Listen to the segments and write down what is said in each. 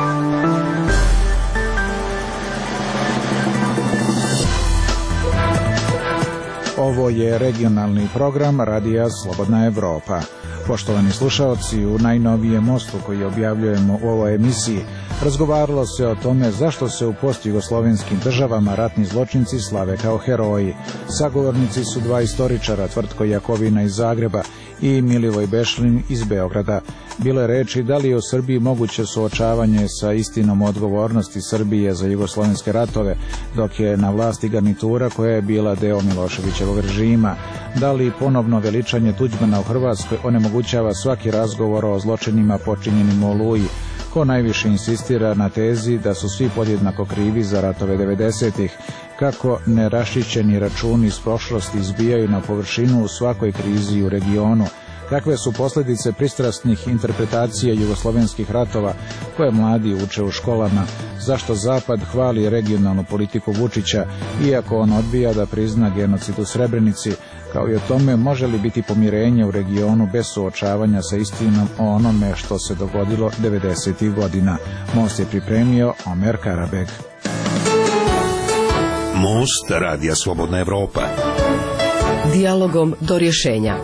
Ovo je regionalni program Radija Slobodna Evropa. Poštovani slušaoci, u najnovijem mostu koji objavljujemo u ovoj emisiji razgovaralo se o tome zašto se u postjugoslovenskim državama ratni zločinci slave kao heroji. Sagovornici su dva istoričara, Tvrtko Jakovina iz Zagreba i Milivoj Bešlin iz Beograda. Bilo je reči da li je u Srbiji moguće suočavanje sa istinom o odgovornosti Srbije za jugoslovenske ratove, dok je na vlasti garnitura koja je bila deo Miloševićevog režima. Da li ponovno veličanje Tuđmana u Hrvatskoj onemogućava svaki razgovor o zločinima počinjenim u Oluji? Ko najviše insistira na tezi da su svi podjednako krivi za ratove 90-ih? Kako neraščišćeni računi iz prošlosti izbijaju na površinu u svakoj krizi u regionu? Kakve su posljedice pristrasnih interpretacija jugoslovenskih ratova koje mladi uče u školama? Zašto Zapad hvali regionalnu politiku Vučića, iako on odbija da prizna genocid u Srebrenici? Kao i o tome, može li biti pomirenje u regionu bez suočavanja sa istinom o onome što se dogodilo 90-ih godina? Most je pripremio Omer Karabeg. Most Radija Slobodna Evropa. Dijalogom do rješenja.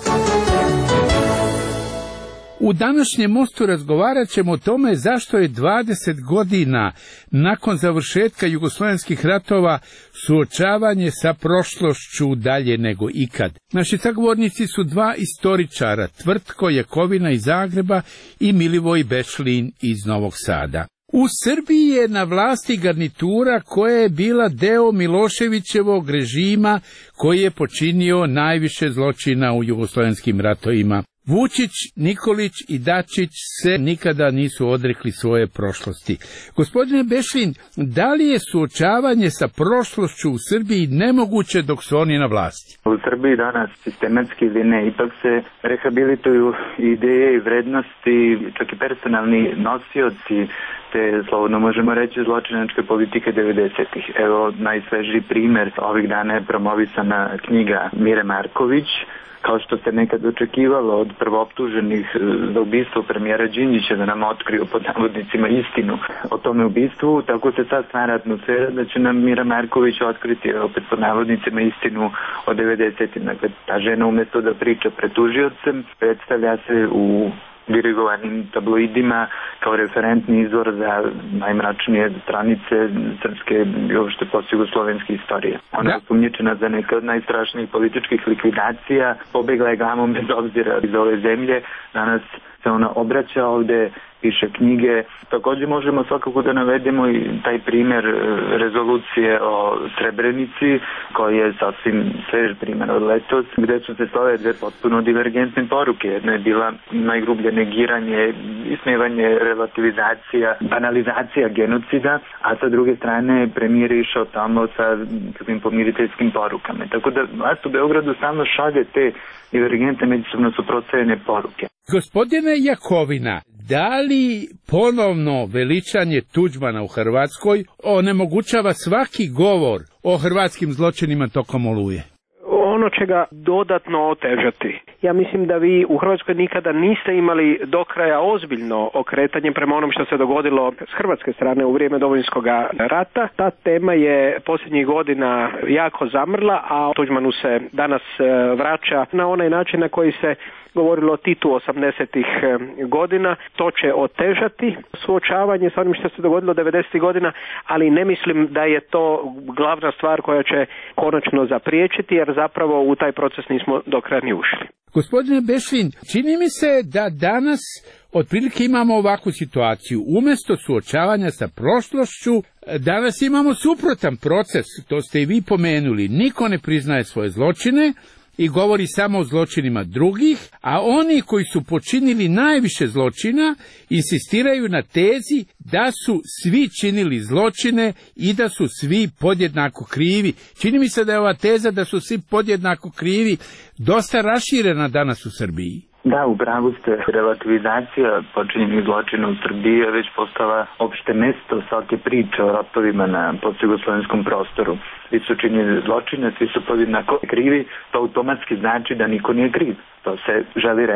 U današnjem mostu razgovarat ćemo o tome zašto je 20 godina nakon završetka jugoslovenskih ratova suočavanje sa prošlošću dalje nego ikad. Naši sagovornici su dva istoričara, Tvrtko Jakovina iz Zagreba i Milivoj Bešlin iz Novog Sada. U Srbiji je na vlasti garnitura koja je bila deo Miloševićevog režima koji je počinio najviše zločina u jugoslovenskim ratovima. Vučić, Nikolić i Dačić se nikada nisu odrekli svoje prošlosti. Gospodine Bešlin, da li je suočavanje sa prošlošću u Srbiji nemoguće dok su oni na vlasti? U Srbiji danas sistematski ili ne, ipak se rehabilituju ideje i vrednosti, čak i personalni nosioci te, slobodno možemo reći, zločinačke politike 90-ih. Evo, najsvežiji primjer ovih dana je promovisana knjiga Mire Marković, kao što se nekad očekivalo od prvooptuženih za ubistvo premijera Đinđića da nam otkriju pod navodnicima istinu o tome ubistvu, tako se sad stvara atmosfera da će nam Mira Marković otkriti opet pod navodnicima istinu o 90-im. Dakle, ta žena umjesto da priča pred tužiocem, predstavlja se u dirigovanim tabloidima kao referentni izvor za najmračnije stranice srpske i uopšte postjugoslovenske istorije. Ona je osumnjičena za neke od najstrašnijih političkih likvidacija, pobegla je gamom bez obzira iz ove zemlje, danas se ona obraća ovde, piše knjige. Također možemo svakako da navedemo i taj primjer rezolucije o Srebrenici, koji je sasvim svež primjer od letos, gde su se slale dve potpuno divergentne poruke. Jedna je bila najgrublje negiranje, ismevanje, relativizacija, banalizacija genocida, a sa druge strane premijer je išao tamo sa takvim pomiriteljskim porukama. Tako da vlast u Beogradu stalno šalje te divergentne, međusobno suprotstavljene poruke. Gospodine Jakovina, da li ponovno veličanje Tuđmana u Hrvatskoj onemogućava svaki govor o hrvatskim zločinima tokom Oluje? Ono će ga dodatno otežati. Ja mislim da vi u Hrvatskoj nikada niste imali do kraja ozbiljno okretanje prema onom što se dogodilo s hrvatske strane u vrijeme Domovinskog rata. Ta tema je posljednjih godina jako zamrla, a Tuđmanu se danas vraća na onaj način na koji se govorilo o Titu 80-ih godina. To će otežati suočavanje sa onim što se dogodilo 90-ih godina, ali ne mislim da je to glavna stvar koja će konačno zapriječiti, jer zapravo u taj proces nismo do kraja ni ušli. Gospodine Bešlin, čini mi se da danas otprilike imamo ovakvu situaciju. Umjesto suočavanja sa prošlošću, danas imamo suprotan proces, to ste i vi pomenuli. Niko ne priznaje svoje zločine i govori samo o zločinima drugih, a oni koji su počinili najviše zločina insistiraju na tezi da su svi činili zločine i da su svi podjednako krivi. Čini mi se da je ova teza da su svi podjednako krivi dosta raširena danas u Srbiji. Da, u pravu ste. Relativizacija počinjenih zločina u Srbiji je već postala opšte mesto svake priče o ratovima na postjugoslovenskom prostoru. Svi su činili zločine, svi su podjednako krivi, to automatski znači da niko nije kriv. To se želi reći.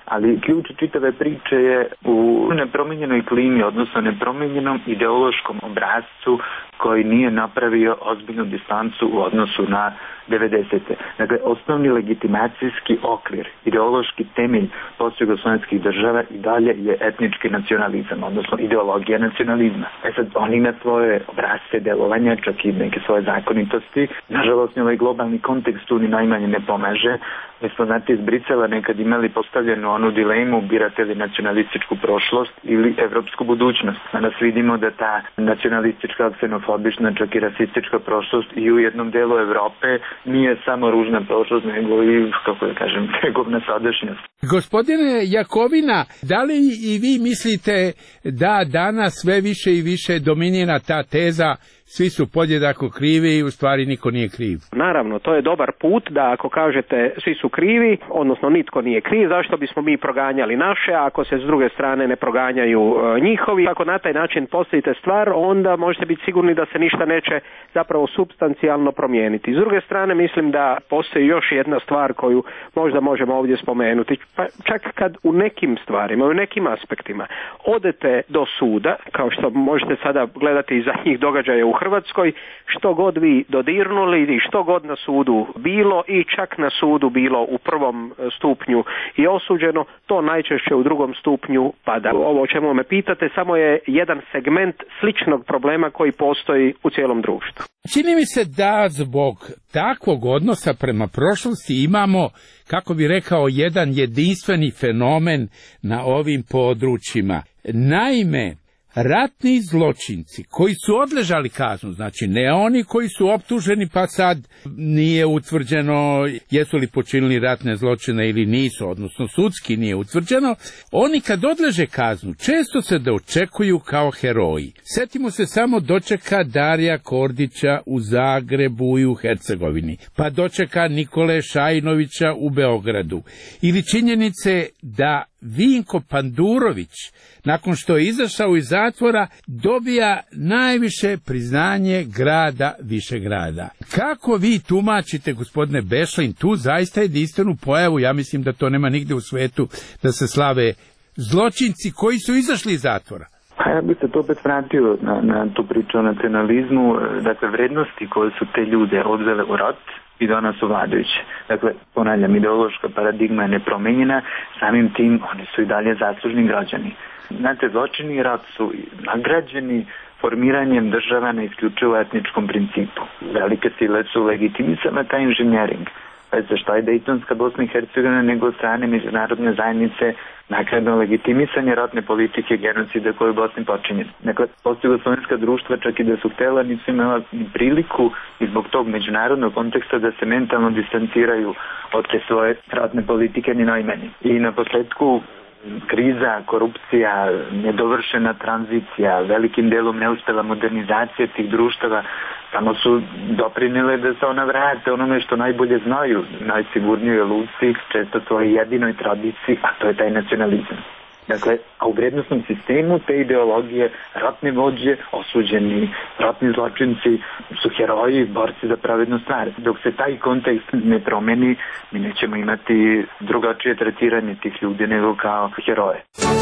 Ali ključ čitave priče je u nepromijenjenoj klimi, odnosno nepromijenjenom ideološkom obrascu koji nije napravio ozbiljnu distancu u odnosu na 90. Dakle, osnovni legitimacijski okvir, ideološki temelj postjugoslovenskih država i dalje je etnički nacionalizam, odnosno ideologija nacionalizma. Sad, on ima svoje obrasce delovanja, čak i neke svoje zakonitosti. Nažalost, ovaj globalni kontekst tu ni najmanje ne pomaže. Mi smo, znate, iz Brisela nekad imali postavljenu onu dilemu, birate li nacionalističku prošlost ili evropsku budućnost. Danas vidimo da ta nacionalistička, ksenofobična, čak i rasistička prošlost i u jednom delu Evrope nije samo ružna prošlost, nego i, kako da kažem, tegovna sadašnjost. Gospodine Jakovina, da li i vi mislite da danas sve više i više dominira ta teza svi su podjednako krivi i u stvari niko nije kriv? Naravno, to je dobar put da ako kažete svi su krivi, odnosno nitko nije kriv, zašto bismo mi proganjali naše, ako se s druge strane ne proganjaju njihovi. Ako na taj način postavite stvar, onda možete biti sigurni da se ništa neće zapravo supstancijalno promijeniti. S druge strane, mislim da postoji još jedna stvar koju možda možemo ovdje spomenuti. Pa čak kad u nekim stvarima, u nekim aspektima odete do suda, kao što možete sada gledati iz zadnjih događaja u Hrvatskoj, što god vi dodirnuli i što god na sudu bilo i čak na sudu bilo u prvom stupnju i osuđeno, to najčešće u drugom stupnju pada. Ovo o čemu me pitate samo je jedan segment sličnog problema koji postoji u cijelom društvu. Čini mi se da zbog takvog odnosa prema prošlosti imamo, kako bi rekao, jedan jedinstveni fenomen na ovim područjima. Naime, ratni zločinci koji su odležali kaznu, znači ne oni koji su optuženi pa sad nije utvrđeno jesu li počinili ratne zločine ili nisu, odnosno sudski nije utvrđeno, oni kad odleže kaznu često se dočekuju kao heroji. Sjetimo se samo dočeka Darija Kordića u Zagrebu i u Hercegovini, pa dočeka Nikole Šajnovića u Beogradu, ili činjenice da Vinko Pandurović, nakon što je izašao iz zatvora, dobija najviše priznanje grada Višegrada. Kako vi tumačite, gospodine Bešlin, tu zaista jedinstvenu pojavu, ja mislim da to nema nigdje u svetu, da se slave zločinci koji su izašli iz zatvora? Pa ja bih se to opet vratio na tu priču o nacionalizmu, dakle vrednosti koje su te ljude odvele u rat i danas su vladajuće. Dakle, ponavljam, ideološka paradigma je nepromenjena, samim tim oni su i dalje zaslužni građani. Znate, zločini i rat su nagrađeni formiranjem država na isključivo etničkom principu. Velike sile su legitimisane taj inženjering. Za šta je Dejtonska Bosna i Hercegovina nego od strane međunarodne zajednice naknadno legitimisanje ratne politike genocida koje je u Bosni počinjen. Dakle, postjugoslovenska društva, čak i da su htjela, nisu imala priliku i zbog tog međunarodnog konteksta da se mentalno distanciraju od te svoje ratne politike ni najmanje. I na posledku kriza, korupcija, nedovršena tranzicija, velikim delom neuspela modernizacija tih društava samo su doprinile da se ona vrate onome što najbolje znaju, najsigurnijoj luci, često svojoj jedinoj tradiciji, a to je taj nacionalizam. Dakle, a u vrednostnom sistemu te ideologije, ratne vođe, osuđeni ratni zločinci su heroji, borci za pravednu stvar. Dok se taj kontekst ne promeni, mi nećemo imati drugačije tretiranje tih ljudi nego kao heroje.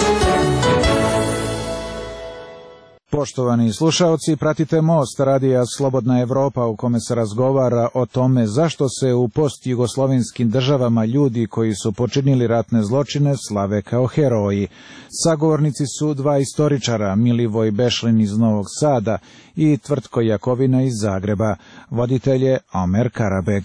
Poštovani slušaoci, pratite Most radija Slobodna Evropa u kome se razgovara o tome zašto se u postjugoslovenskim državama ljudi koji su počinili ratne zločine slave kao heroji. Sagovornici su dva istoričara, Milivoj Bešlin iz Novog Sada i Tvrtko Jakovina iz Zagreba. Voditelj je Omer Karabeg.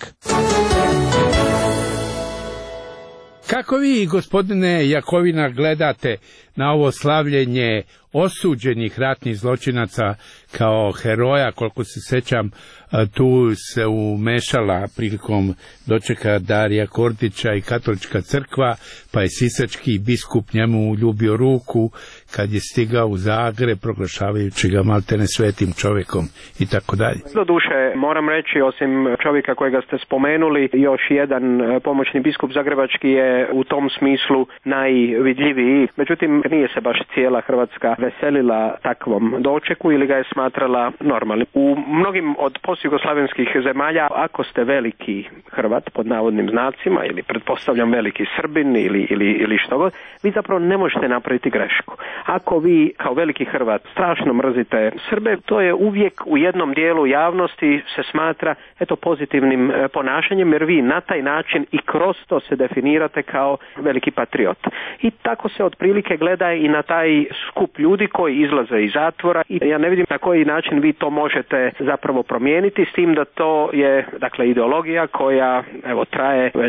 Kako vi, gospodine Jakovina, gledate na ovo slavljenje osuđenih ratnih zločinaca kao heroja? Koliko se sjećam, tu se umešala prilikom dočeka Darija Kordića i katolička crkva, pa je sisački biskup njemu ljubio ruku kad je stigao u Zagreb, proglašavajući ga maltene svetim čovjekom i tako dalje. Doduše, moram reći, osim čovjeka kojega ste spomenuli, još jedan pomoćni biskup zagrebački je u tom smislu najvidljiviji. Međutim, nije se baš cijela Hrvatska veselila takvom dočeku ili ga je smatrala normalnim. U mnogim od postjugoslavenskih zemalja, ako ste veliki Hrvat pod navodnim znacima ili pretpostavljam veliki Srbin ili što god, vi zapravo ne možete napraviti grešku. Ako vi kao veliki Hrvat strašno mrzite Srbe, to je uvijek u jednom dijelu javnosti se smatra pozitivnim ponašanjem, jer vi na taj način i kroz to se definirate kao veliki patriot. I tako se otprilike gleda i na taj skup ljudi koji izlaze iz zatvora i ja ne vidim na koji način vi to možete zapravo promijeniti, s tim da to je ideologija koja traje već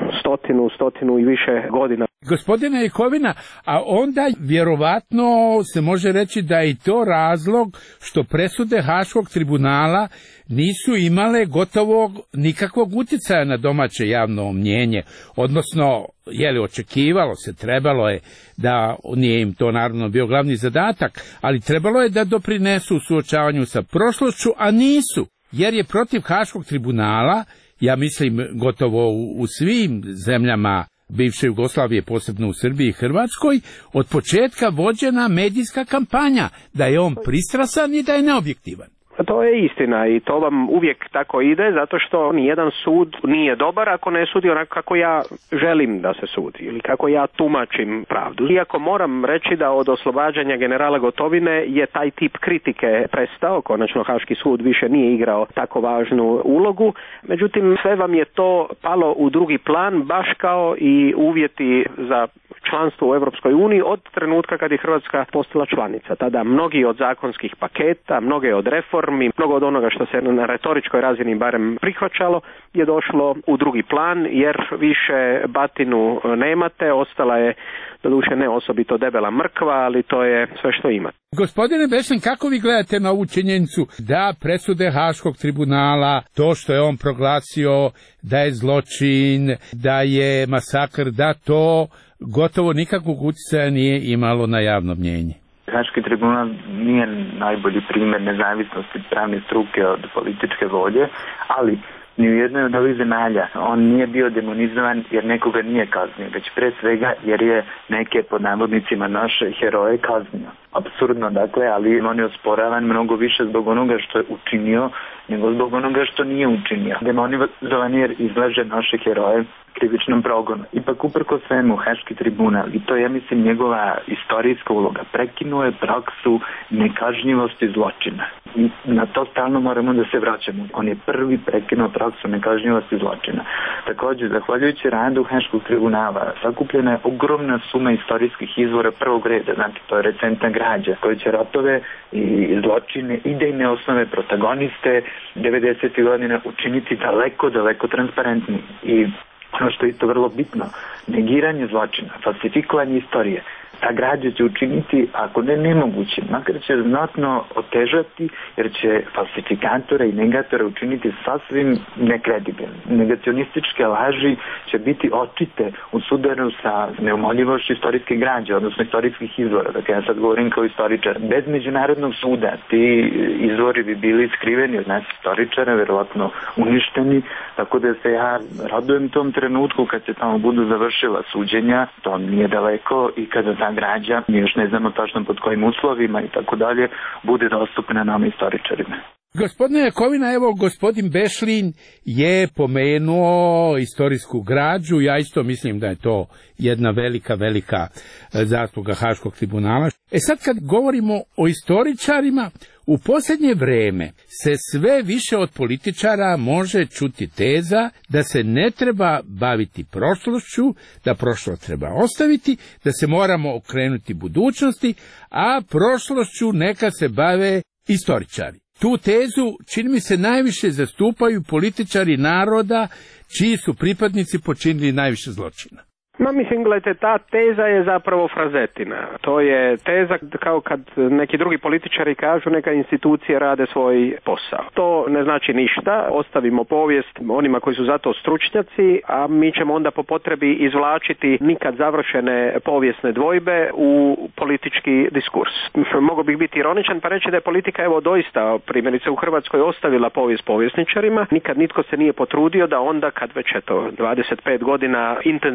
stotinu i više godina. Gospodine Jakovina, a onda vjerovatno se može reći da je i to razlog što presude Haškog tribunala nisu imale gotovo nikakvog utjecaja na domaće javno mnjenje, odnosno očekivalo se, trebalo je da, nije im to naravno bio glavni zadatak, ali trebalo je da doprinesu u suočavanju sa prošlošću, a nisu, jer je protiv Haškog tribunala, ja mislim gotovo u svim zemljama bivše Jugoslavije, posebno u Srbiji i Hrvatskoj, od početka vođena medijska kampanja da je on pristrasan i da je neobjektivan. To je istina i to vam uvijek tako ide, zato što nijedan sud nije dobar ako ne sudi onako kako ja želim da se sudi ili kako ja tumačim pravdu. Iako moram reći da od oslobađanja generala Gotovine je taj tip kritike prestao, konačno Haški sud više nije igrao tako važnu ulogu, međutim sve vam je to palo u drugi plan, baš kao i uvjeti za članstvo u Europskoj uniji od trenutka kad je Hrvatska postala članica. Tada mnogi od zakonskih paketa, mnoge od reformi, mnogo od onoga što se na retoričkoj razini barem prihvaćalo je došlo u drugi plan, jer više batinu nemate, ostala je doduše ne osobito debela mrkva, ali to je sve što ima. Gospodine Bešlin, kako vi gledate na ovu činjenicu da presude Haškog tribunala, to što je on proglasio da je zločin, da je masakr, da to gotovo nikakvog utjecaja nije imalo na javno mnjenje? Haški tribunal nije najbolji primjer nezavisnosti pravne struke od političke volje, ali ni u jednoj od ovih zemalja on nije bio demonizovan jer nekoga nije kaznio, već pre svega jer je neke pod navodnicima naše heroje kaznio. Apsurdno, dakle, ali on je osporavan mnogo više zbog onoga što je učinio nego zbog onoga što nije učinio. Demonizovan jer izlaže naše heroje krivičnom progonu. Ipak uprko svemu Haški tribunal, i to je, ja mislim, njegova istorijska uloga, prekinuo je praksu nekažnjivosti zločina. I na to stalno moramo da se vraćamo. On je prvi prekinuo praksu nekažnjivosti zločina. Također, zahvaljujući radu Haškog tribunala, sakupljena je ogromna suma istorijskih izvora prvog reda, znači to je recentna građa, koji će ratove i zločine, idejne osnove, protagoniste 90. godina učiniti daleko transparentni. I ono što je isto vrlo bitno, negiranje zločina, falsifikovanje istorije, ta građa će učiniti, ako ne nemoguće, makar će znatno otežati, jer će falsifikatore i negatore učiniti sasvim nekredibilni. Negacionističke laži će biti očite u sudaru sa neumoljivošću istorijske građe, odnosno istorijskih izvora. Dakle, ja sad govorim kao istoričar. Bez međunarodnog suda ti izvori bi bili skriveni od nas istoričara, verovatno uništeni, tako da se ja radujem tom trenutku kad se tamo budu završila suđenja, to nije daleko, i kada ta građa, mi još ne znamo tačno pod kojim uslovima i tako dalje, bude dostupna nama istoričarima. Gospodine Jakovina, evo gospodin Bešlin je pomenuo istorijsku građu, ja isto mislim da je to jedna velika zasluga Haškog tribunala. Sad kad govorimo o istoričarima, u posljednje vrijeme se sve više od političara može čuti teza da se ne treba baviti prošlošću, da prošlost treba ostaviti, da se moramo okrenuti budućnosti, a prošlošću neka se bave istoričari. Tu tezu, čini mi se, najviše zastupaju političari naroda čiji su pripadnici počinili najviše zločina. Mislim, gledajte, ta teza je zapravo frazetina. To je teza kao kad neki drugi političari kažu neka institucije rade svoj posao. To ne znači ništa, ostavimo povijest onima koji su za to stručnjaci, a mi ćemo onda po potrebi izvlačiti nikad završene povijesne dvojbe u politički diskurs. Mogu bih biti ironičan pa reći da je politika evo doista, primjerice u Hrvatskoj, ostavila povijest povjesničarima. Nikad nitko se nije potrudio da onda kad već 25 godina intenzivno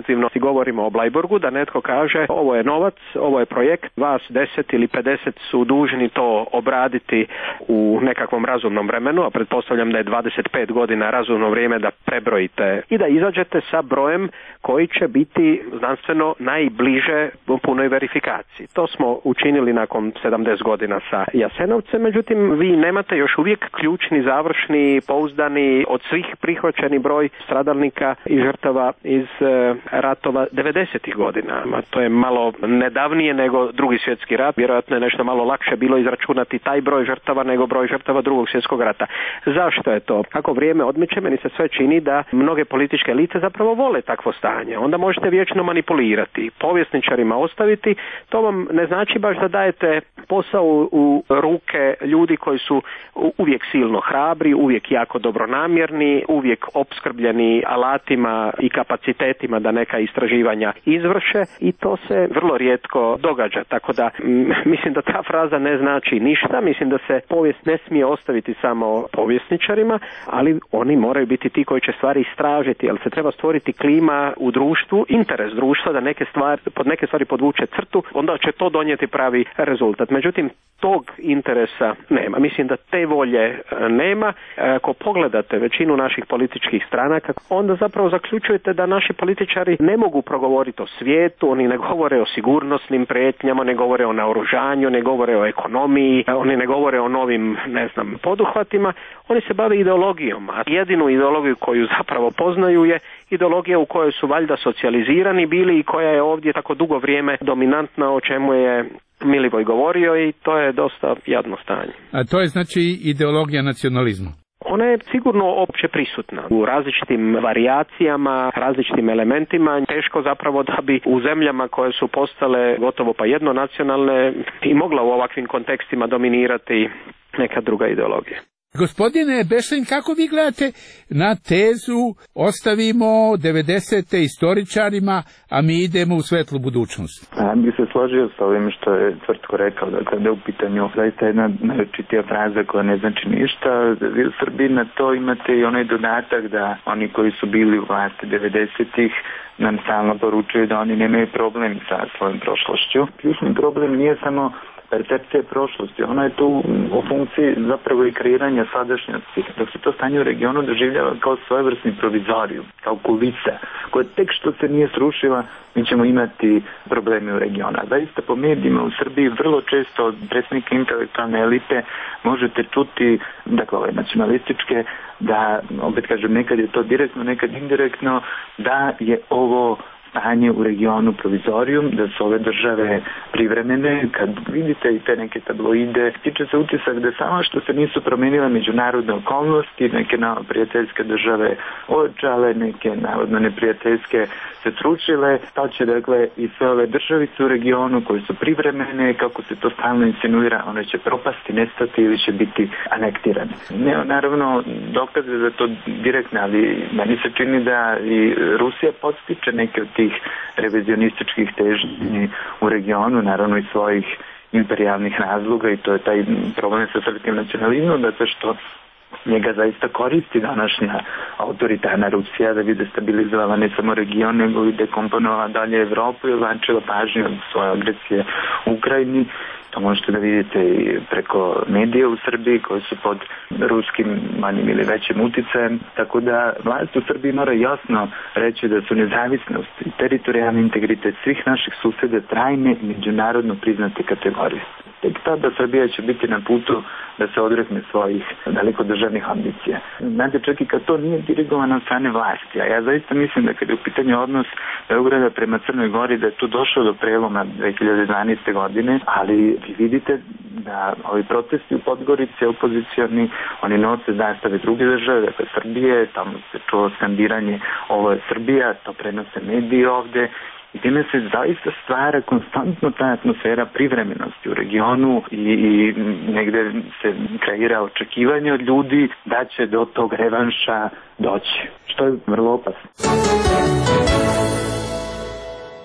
govorimo o Blajburgu, da netko kaže ovo je novac, ovo je projekt, vas 10 ili 50 su dužni to obraditi u nekakvom razumnom vremenu, a pretpostavljam da je 25 godina razumno vrijeme da prebrojite i da izađete sa brojem koji će biti znanstveno najbliže punoj verifikaciji. To smo učinili nakon 70 godina sa Jasenovcem, međutim vi nemate još uvijek ključni, završni, pouzdani, od svih prihvaćeni broj stradalnika i žrtava iz ratova 90. godina. To je malo nedavnije nego Drugi svjetski rat. Vjerojatno je nešto malo lakše bilo izračunati taj broj žrtava nego broj žrtava Drugog svjetskog rata. Zašto je to? Kako vrijeme odmiče, meni se sve čini da mnoge političke elite zapravo vole takvo stanje. Onda možete vječno manipulirati, povjesničarima ostaviti. To vam ne znači baš da dajete posao u ruke ljudi koji su uvijek silno hrabri, uvijek jako dobronamjerni, uvijek opskrbljeni alatima i kapacitetima da neka istraživanja izvrše i to se vrlo rijetko događa. Tako da mislim da ta fraza ne znači ništa, mislim da se povijest ne smije ostaviti samo povjesničarima, ali oni moraju biti ti koji će stvari istražiti, jer se treba stvoriti klima u društvu, interes društva da pod neke stvari podvuče crtu, onda će to donijeti pravi rezultat. Međutim, tog interesa nema. Mislim da te volje nema. Ako pogledate većinu naših političkih stranaka, onda zapravo zaključujete da naši političari ne mogu progovoriti o svijetu, oni ne govore o sigurnosnim prijetnjama, ne govore o naoružanju, ne govore o ekonomiji, oni ne govore o novim, poduhvatima, oni se bave ideologijom, a jedinu ideologiju koju zapravo poznaju je ideologija u kojoj su valjda socijalizirani bili i koja je ovdje tako dugo vrijeme dominantna, o čemu je Milivoj govorio, i to je dosta jadno stanje. A to je znači ideologija nacionalizma? Ona je sigurno opće prisutna u različitim varijacijama, različitim elementima. Teško zapravo da bi u zemljama koje su postale gotovo pa jednonacionalne i mogla u ovakvim kontekstima dominirati neka druga ideologija. Gospodine Bešlin, kako vi gledate na tezu ostavimo 90. istoričarima, a mi idemo u svetlu budućnost? Ja bih se složio sa ovim što je Tvrtko rekao, da kada je u pitanju zaista jedna najčitija fraza koja ne znači ništa. Vi u Srbiji na to imate i onaj dodatak da oni koji su bili u vlasti 90-ih nam stalno poručuju da oni nemaju problem sa svojom prošlošću. Ključni problem nije samo percepcija prošlosti, ona je tu u funkciji zapravo i kreiranja sadašnjosti, dok se to stanje u regionu doživljava kao svojevrsni provizoriju, kao kulisa, koja tek što se nije srušila, mi ćemo imati probleme u regionu. Zaista po medijima u Srbiji vrlo često od predsjednika intelektualne elite možete čuti, dakle ove nacionalističke, da, opet kažem, nekad je to direktno, nekad indirektno, da je ovo stanje u regionu provizorijum, da su ove države privremene. Kad vidite i te neke tabloide, tiče se utisak da samo što se nisu promijenile međunarodne okolnosti, neke prijateljske države ojačale, neke navodno neprijateljske se srušile, to će dakle i sve ove državice u regionu koje su privremene, kako se to stalno insinuira, one će propasti, nestati ili će biti anektirane. Ne, naravno, dokaze za to direktne, ali meni se čini da i Rusija podstiče neke od tih revizionističkih težnji u regionu, naravno i svojih imperijalnih razloga, i to je taj problem sa srpskim nacionalizmom, da sve što njega zaista koristi današnja autoritarna Rusija da bi destabilizovala ne samo region, nego i dekomponovala dalje Evropu i odvlačila pažnju od svoje agresije u Ukrajini. To možete da vidite i preko medija u Srbiji koji su pod ruskim manjim ili većim uticajem. Tako da vlast u Srbiji mora jasno reći da su nezavisnost i teritorijalni integritet svih naših susjeda trajne i međunarodno priznate kategorije. Tek tada Srbija će biti na putu da se odrekne svojih daleko državnih ambicija. Znate, čak i kad to nije dirigovano od strane vlasti, a ja zaista mislim da kada je u pitanju odnos Beograda prema Crnoj Gori, da je tu došlo do preloma 2012. godine, ali vi vidite da ovi protesti u Podgorici opozicioni, oni nose zastave druge države, dakle Srbije, tamo se čuo skandiranje ovo je Srbija, to prenose mediji ovde, i time se zaista stvara konstantno ta atmosfera privremenosti u regionu i negde se kreira očekivanje od ljudi da će do tog revanša doći, što je vrlo opasno.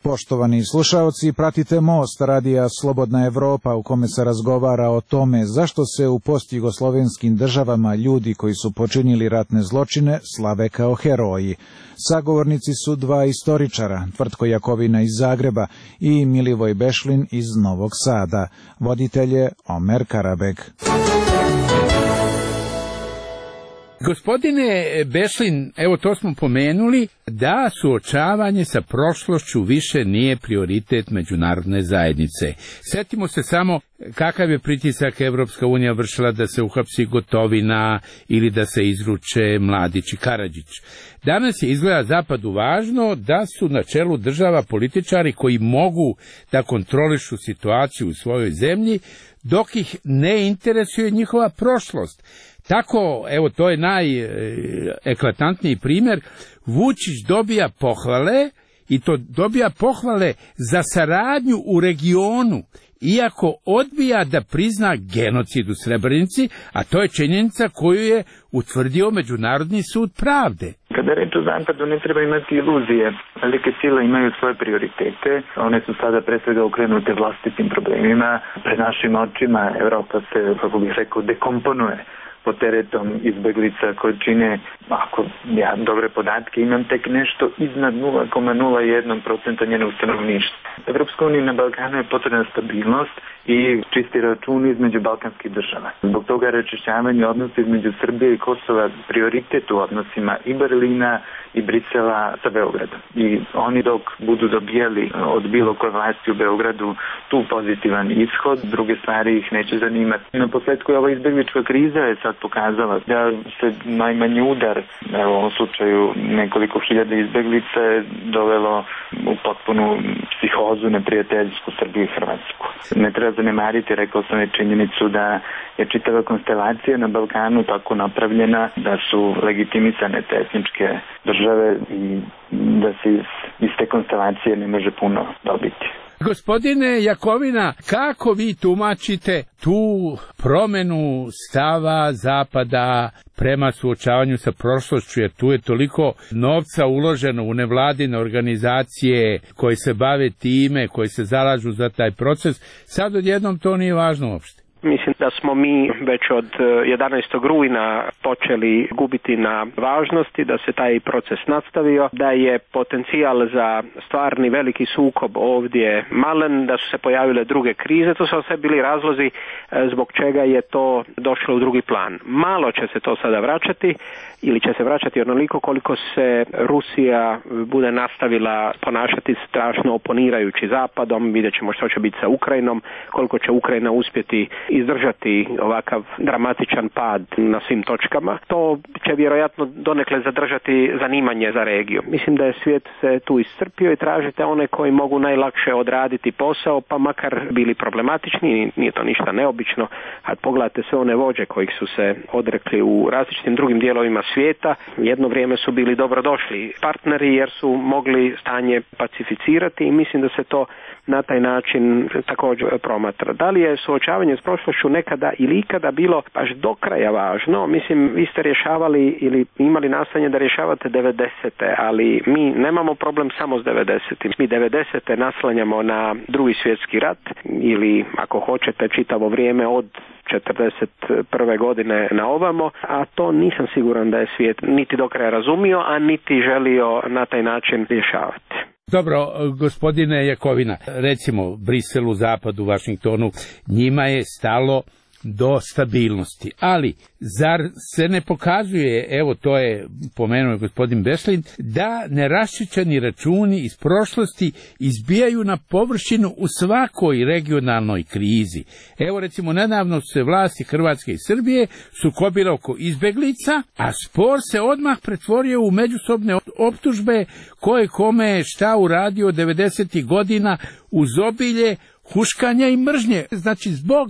Poštovani slušaoci, pratite Most radija Slobodna Evropa u kome se razgovara o tome zašto se u postjugoslovenskim državama ljudi koji su počinili ratne zločine slave kao heroji. Sagovornici su dva istoričara, Tvrtko Jakovina iz Zagreba i Milivoj Bešlin iz Novog Sada. Voditelj je Omer Karabeg. Gospodine Bešlin, evo to smo pomenuli, da suočavanje sa prošlošću više nije prioritet međunarodne zajednice. Sjetimo se samo kakav je pritisak Evropska unija vršila da se uhapsi Gotovina ili da se izruče Mladić i Karadžić. Danas je izgleda Zapadu važno da su na čelu država političari koji mogu da kontrolišu situaciju u svojoj zemlji, dok ih ne interesuje njihova prošlost. Tako, evo, to je najeklatantniji primjer, Vučić dobija pohvale, i to dobija pohvale za saradnju u regionu, iako odbija da prizna genocid u Srebrenici, a to je činjenica koju je utvrdio Međunarodni sud pravde. Kada reč o Zapadu, ne treba imati iluzije. Velike sile imaju svoje prioritete, one su sada pre svega okrenute vlastitim problemima. Pred našim očima Evropa se, kako bih rekao, dekomponuje pod teretom izbeglica koje čine, ako ja dobre podatke imam, tek nešto iznad 0,01% njenog stanovništva. Evropska unija na Balkanu je potrebna stabilnost i čisti račun između balkanskih država. Zbog toga raščišćavanje odnosa između Srbije i Kosova prioritet u odnosima i Berlina i Brisela sa Beogradom. I oni dok budu dobijali od bilo koje vlasti u Beogradu tu pozitivan ishod, druge stvari ih neće zanimati. Na posledku je ova izbeglička kriza je sad pokazala da se najmanji udar, u ovom slučaju nekoliko hiljada izbeglica, je dovelo u potpunu psihozu neprijateljsku Srbiju i Hrvatsku. Ne treba zanemariti, rekao sam je činjenicu da je čitava konstelacija na Balkanu tako napravljena da su legitimisane te etničke države i da se iz te konstelacije ne može puno dobiti. Gospodine Jakovina, kako vi tumačite tu promjenu stava Zapada prema suočavanju sa prošlošću, jer tu je toliko novca uloženo u nevladine organizacije koje se bave time, koje se zalažu za taj proces, sad odjednom to nije važno uopšte? Mislim da smo mi već od 11. rujna počeli gubiti na važnosti, da se taj proces nastavio, da je potencijal za stvarni veliki sukob ovdje malen, da su se pojavile druge krize. To su sve bili razlozi zbog čega je to došlo u drugi plan. Malo će se to sada vraćati ili će se vraćati onoliko koliko se Rusija bude nastavila ponašati strašno oponirajući Zapadom. Vidjet ćemo što će biti sa Ukrajinom, koliko će Ukrajina uspjeti izdržati ovakav dramatičan pad na svim točkama. To će vjerojatno donekle zadržati zanimanje za regiju. Mislim da je svijet se tu iscrpio i tražite one koji mogu najlakše odraditi posao, pa makar bili problematični, nije to ništa neobično. A pogledajte sve one vođe kojih su se odrekli u različitim drugim dijelovima svijeta, jedno vrijeme su bili dobrodošli partneri jer su mogli stanje pacificirati i mislim da se to na taj način također promatra. Da li je suočavanje s prošlošću nekada ili ikada bilo baš do kraja važno? Mislim, vi ste rješavali ili imali nastojanje da rješavate 90. ali mi nemamo problem samo s 90. Mi 90. naslanjamo na Drugi svjetski rat ili, ako hoćete, čitavo vrijeme od 41. godine na ovamo, a to nisam siguran da je svijet niti do kraja razumio, a niti želio na taj način rješavati. Dobro, gospodine Jakovina, recimo Briselu, Zapadu, Vašingtonu, njima je stalo do stabilnosti, ali zar se ne pokazuje, evo to je pomenuo gospodin Bešlin, da neraščišćeni računi iz prošlosti izbijaju na površinu u svakoj regionalnoj krizi. Evo recimo nedavno su se vlasti Hrvatske i Srbije sukobile oko izbeglica, a spor se odmah pretvorio u međusobne optužbe ko je kome šta uradio 90. godina uz obilje huškanja i mržnje. Znači, zbog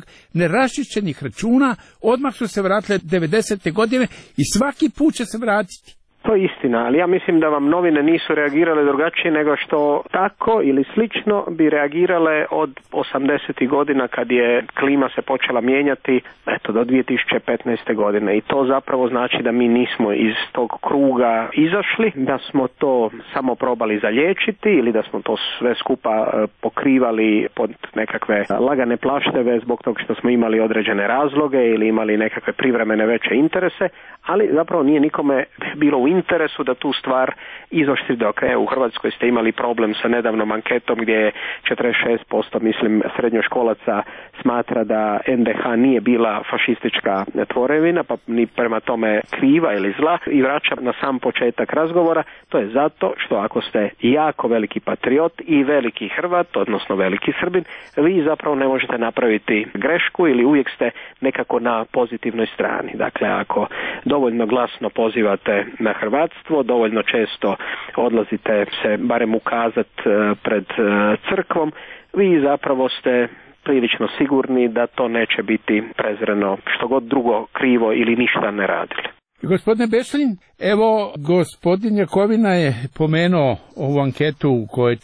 neraščišćenih računa odmah su se vratile 90. godine i svaki put će se vratiti. To je istina, ali ja mislim da vam novine nisu reagirale drugačije nego što tako ili slično bi reagirale od 80. godina kad je klima se počela mijenjati do 2015. godine i to zapravo znači da mi nismo iz tog kruga izašli, da smo to samo probali zaliječiti ili da smo to sve skupa pokrivali pod nekakve lagane plašteve zbog toga što smo imali određene razloge ili imali nekakve privremene veće interese, ali zapravo nije nikome bilo u interesu da tu stvar izoštri do kraja. U Hrvatskoj ste imali problem sa nedavnom anketom gdje je 46% mislim srednjoškolaca smatra da NDH nije bila fašistička tvorevina, pa ni prema tome kriva ili zla i vraća na sam početak razgovora. To je zato što ako ste jako veliki patriot i veliki Hrvat, odnosno veliki Srbin, vi zapravo ne možete napraviti grešku ili uvijek ste nekako na pozitivnoj strani. Dakle, ako dovoljno glasno pozivate na hrvatstvo, dovoljno često odlazite se barem ukazat pred crkvom, vi zapravo ste prilično sigurni da to neće biti prezreno što god drugo krivo ili ništa ne radili. Gospodine Bešlin, evo gospodin Jakovina je pomenuo ovu anketu u kojoj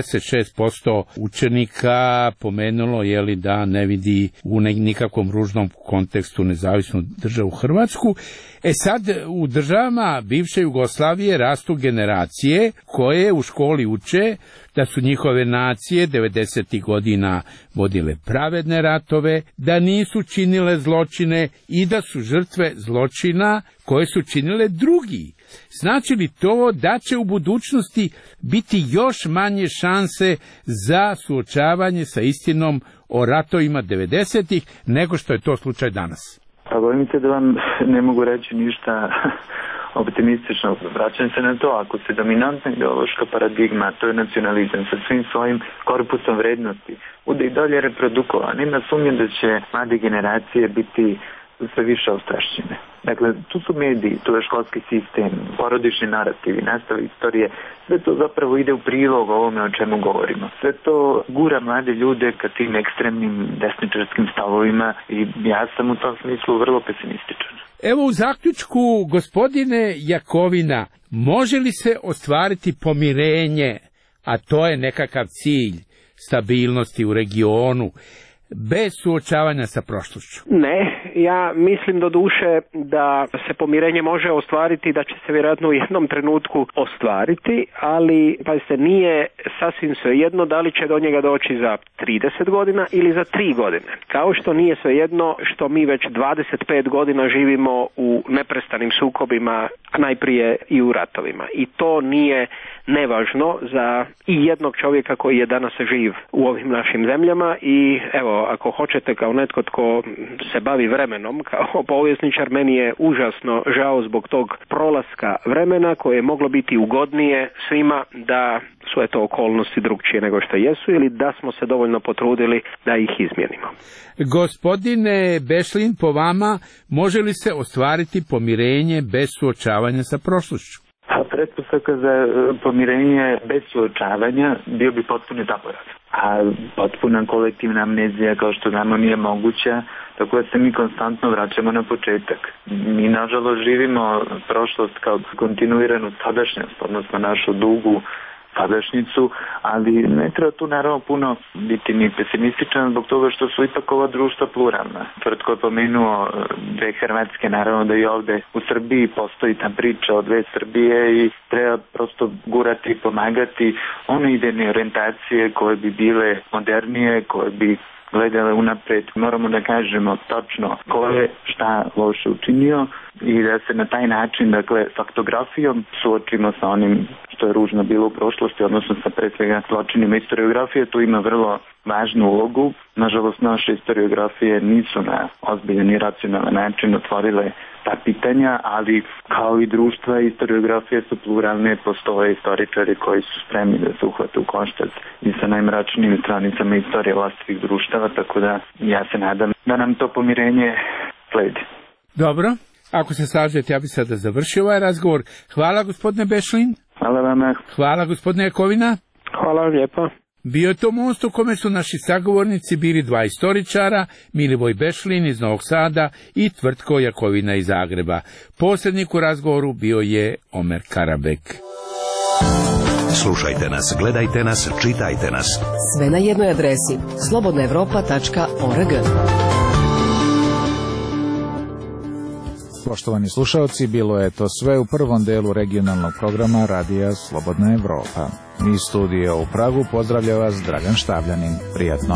46% učenika pomenulo da ne vidi u nikakvom ružnom kontekstu nezavisnu državu Hrvatsku. Sad u državama bivše Jugoslavije rastu generacije koje u školi uče da su njihove nacije 90. godina vodile pravedne ratove, da nisu činile zločine i da su žrtve zločina koje su činile drugi. Znači li to da će u budućnosti biti još manje šanse za suočavanje sa istinom o ratovima 90-ih nego što je to slučaj danas? Pa bojim se da vam ne mogu reći ništa optimistično. Vraćam se na to, ako se dominantna ideološka paradigma, to je nacionalizam sa svim svojim korpusom vrednosti, bude i dalje reprodukovan, nema sumnje da će mlade generacije biti sve više ostrašćene. Dakle, tu su mediji, tu je školski sistem, porodični narativi, nastave istorije, sve to zapravo ide u prilog ovome o čemu govorimo. Sve to gura mlade ljude ka tim ekstremnim desničarskim stavovima i ja sam u tom smislu vrlo pesimističan. Evo u zaključku, gospodine Jakovina, može li se ostvariti pomirenje, a to je nekakav cilj stabilnosti u regionu, bez suočavanja sa prošlošću? Ne, ja mislim do duše da se pomirenje može ostvariti, da će se vjerojatno u jednom trenutku ostvariti, ali pa se nije sasvim svejedno da li će do njega doći za 30 godina ili za 3 godine. Kao što nije svejedno što mi već 25 godina živimo u neprestanim sukobima, najprije i u ratovima. I to nije nevažno za i jednog čovjeka koji je danas živ u ovim našim zemljama i evo, ako hoćete kao netko tko se bavi vremenom, kao povjesničar, meni je užasno žao zbog tog prolaska vremena koje je moglo biti ugodnije svima da su to okolnosti drugčije nego što jesu ili da smo se dovoljno potrudili da ih izmijenimo. Gospodine Bešlin, po vama može li se ostvariti pomirenje bez suočavanja sa prošlošću? Pretpostavka za pomirenje bez suočavanja bio bi potpuni zaborav. A potpuna kolektivna amnezija, kao što znamo, nije moguća, tako da se mi konstantno vraćamo na početak. Mi, nažalost, živimo prošlost kao kontinuiranu sadašnjost, odnosno našu dugu sadašnjicu, ali ne treba tu naravno puno biti ni pesimističan zbog toga što su ipak ova društva pluralna. Tvrtko je pomenuo dve Hrvatske, naravno da i ovde u Srbiji postoji ta priča o dve Srbije i treba prosto gurati i pomagati one idejne orijentacije koje bi bile modernije, koje bi gledale unapred. Moramo da kažemo tačno ko je šta loše učinio i da se na taj način, dakle, faktografijom suočimo sa onim što je ružno bilo u prošlosti, odnosno sa pre svega zločinima. Historiografija tu ima vrlo važnu ulogu. Nažalost, naše historiografije nisu na ozbiljan i racionalan način otvorile ta pitanja, ali kao i društva, historiografije su pluralne, postoje istoričari koji su spremni da se uhvate u koštac i sa najmračnijim stranicama istorije vlastitih društava, tako da ja se nadam da nam to pomirenje sledi. Dobro, ako se slažete, ja bih sada završio ovaj razgovor. Hvala, gospodine Bešlin. Hvala vama. Hvala, gospodine Jakovina. Hvala vam lijepo. Bio je to most u kome su naši sagovornici bili dva istoričara, Milivoj Bešlin iz Novog Sada i Tvrtko Jakovina iz Zagreba. Posrednik u razgovoru bio je Omer Karabek. Slušajte nas, gledajte nas, čitajte nas. Sve na jednoj adresi slobodnaevropa.org. Poštovani slušalci, bilo je to sve u prvom delu regionalnog programa Radija Slobodna Evropa. Iz studija u Pragu pozdravlja vas Dragan Štavljanin. Prijatno.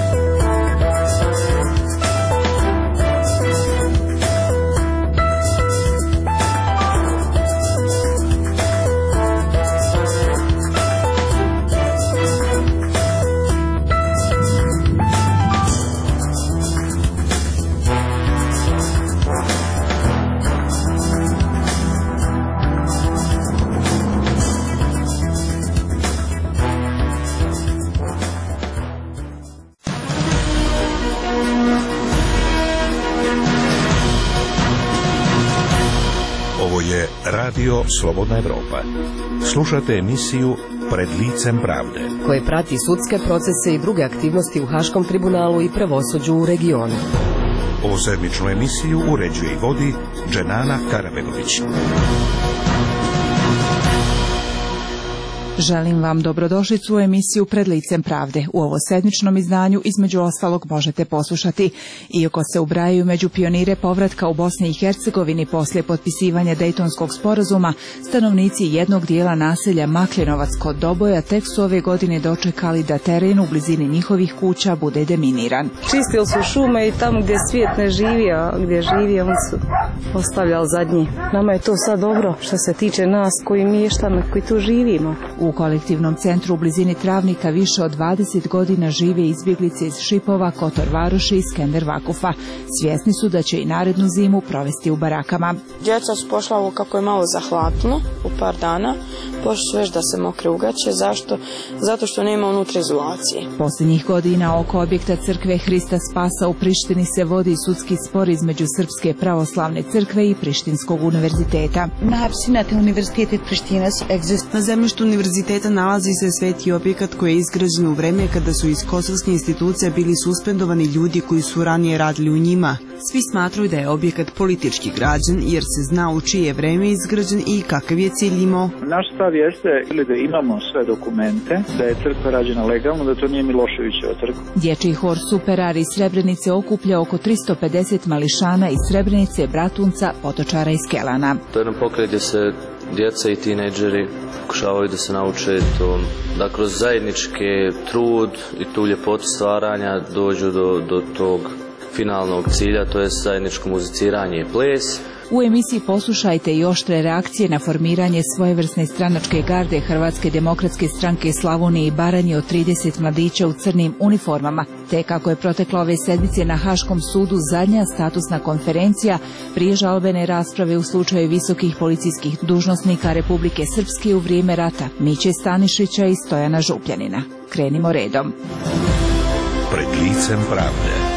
Radio Slobodna Evropa. Slušate emisiju Pred licem pravde, koje prati sudske procese i druge aktivnosti u Haškom tribunalu i pravosuđu u regionu. Ovu sedmičnu emisiju uređuje i vodi Dženana Karabegović. Želim vam dobrodošlicu u emisiju Pred licem pravde. U ovo sedmičnom izdanju između ostalog možete poslušati: iako se ubrajaju među pionire povratka u Bosni i Hercegovini poslije potpisivanja Dejtonskog sporazuma, stanovnici jednog dijela naselja Makljenovac kod Doboja tek su ove godine dočekali da teren u blizini njihovih kuća bude deminiran. Čistili su šume i tamo gdje svijet ne živi, a gdje živi oni su ostavljali zadnji. Nama je to sad dobro što se tiče nas koji mještani koji tu živimo. U kolektivnom centru u blizini Travnika više od 20 godina žive izbjeglice iz Šipova, Kotor Varoši i Skender Vakufa. Svjesni su da će i narednu zimu provesti u barakama. Djeca su pošla ovo kako je malo zahladno u par dana. Pošli su već da se mokre ugaće. Zašto? Zato što nema unutra izolacije. Posljednjih godina oko objekta crkve Hrista Spasa u Prištini se vodi sudski spor između Srpske pravoslavne crkve i Prištinskog univerziteta. Na zemljištu univerziteta nalazi se sveti objekat koji je izgrađen u vreme kada su iz kosovskih institucija bili suspendovani ljudi koji su ranije radili u njima. Svi smatraju da je objekat politički građen jer se zna u čije vreme izgrađen i kakav je cilj imao. Naš stav jeste da imamo sve dokumente, da je crkva rađena legalno, da to nije Miloševićeva crkva. Dječji hor Superar iz Srebrenice okuplja oko 350 mališana iz Srebrenice, Bratunca, Potočara i Skelana. To je jedan pokret gdje se djeca i tinejdžeri pokušavaju da se nauče to, da kroz zajednički trud i tu ljepotu stvaranja dođu do tog finalnog cilja, to je zajedničko muziciranje i ples. U emisiji poslušajte i oštre reakcije na formiranje svojevrsne stranačke garde Hrvatske demokratske stranke Slavonije i Baranje od 30 mladića u crnim uniformama, te kako je proteklo ove sedmice na Haškom sudu zadnja statusna konferencija prije žalbene rasprave u slučaju visokih policijskih dužnosnika Republike Srpske u vrijeme rata Miće Stanišića i Stojana Župljanina. Krenimo redom. Pred licem pravde.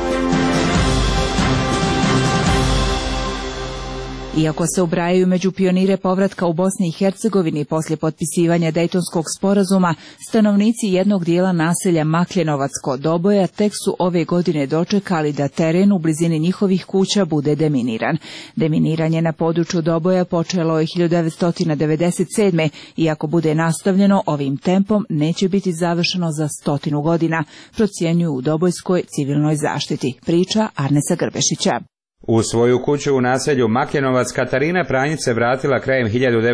Iako se ubrajaju među pionire povratka u Bosni i Hercegovini poslije potpisivanja Dejtonskog sporazuma, stanovnici jednog dijela naselja Makljenovac kod Doboja tek su ove godine dočekali da teren u blizini njihovih kuća bude deminiran. Deminiranje na području Doboja počelo je 1997. Iako bude nastavljeno ovim tempom, neće biti završeno za 100 godina, procjenjuju u Dobojskoj civilnoj zaštiti. Priča Arnesa Grbešića. U svoju kuću u naselju Makljenovac Katarina Pranjić se vratila krajem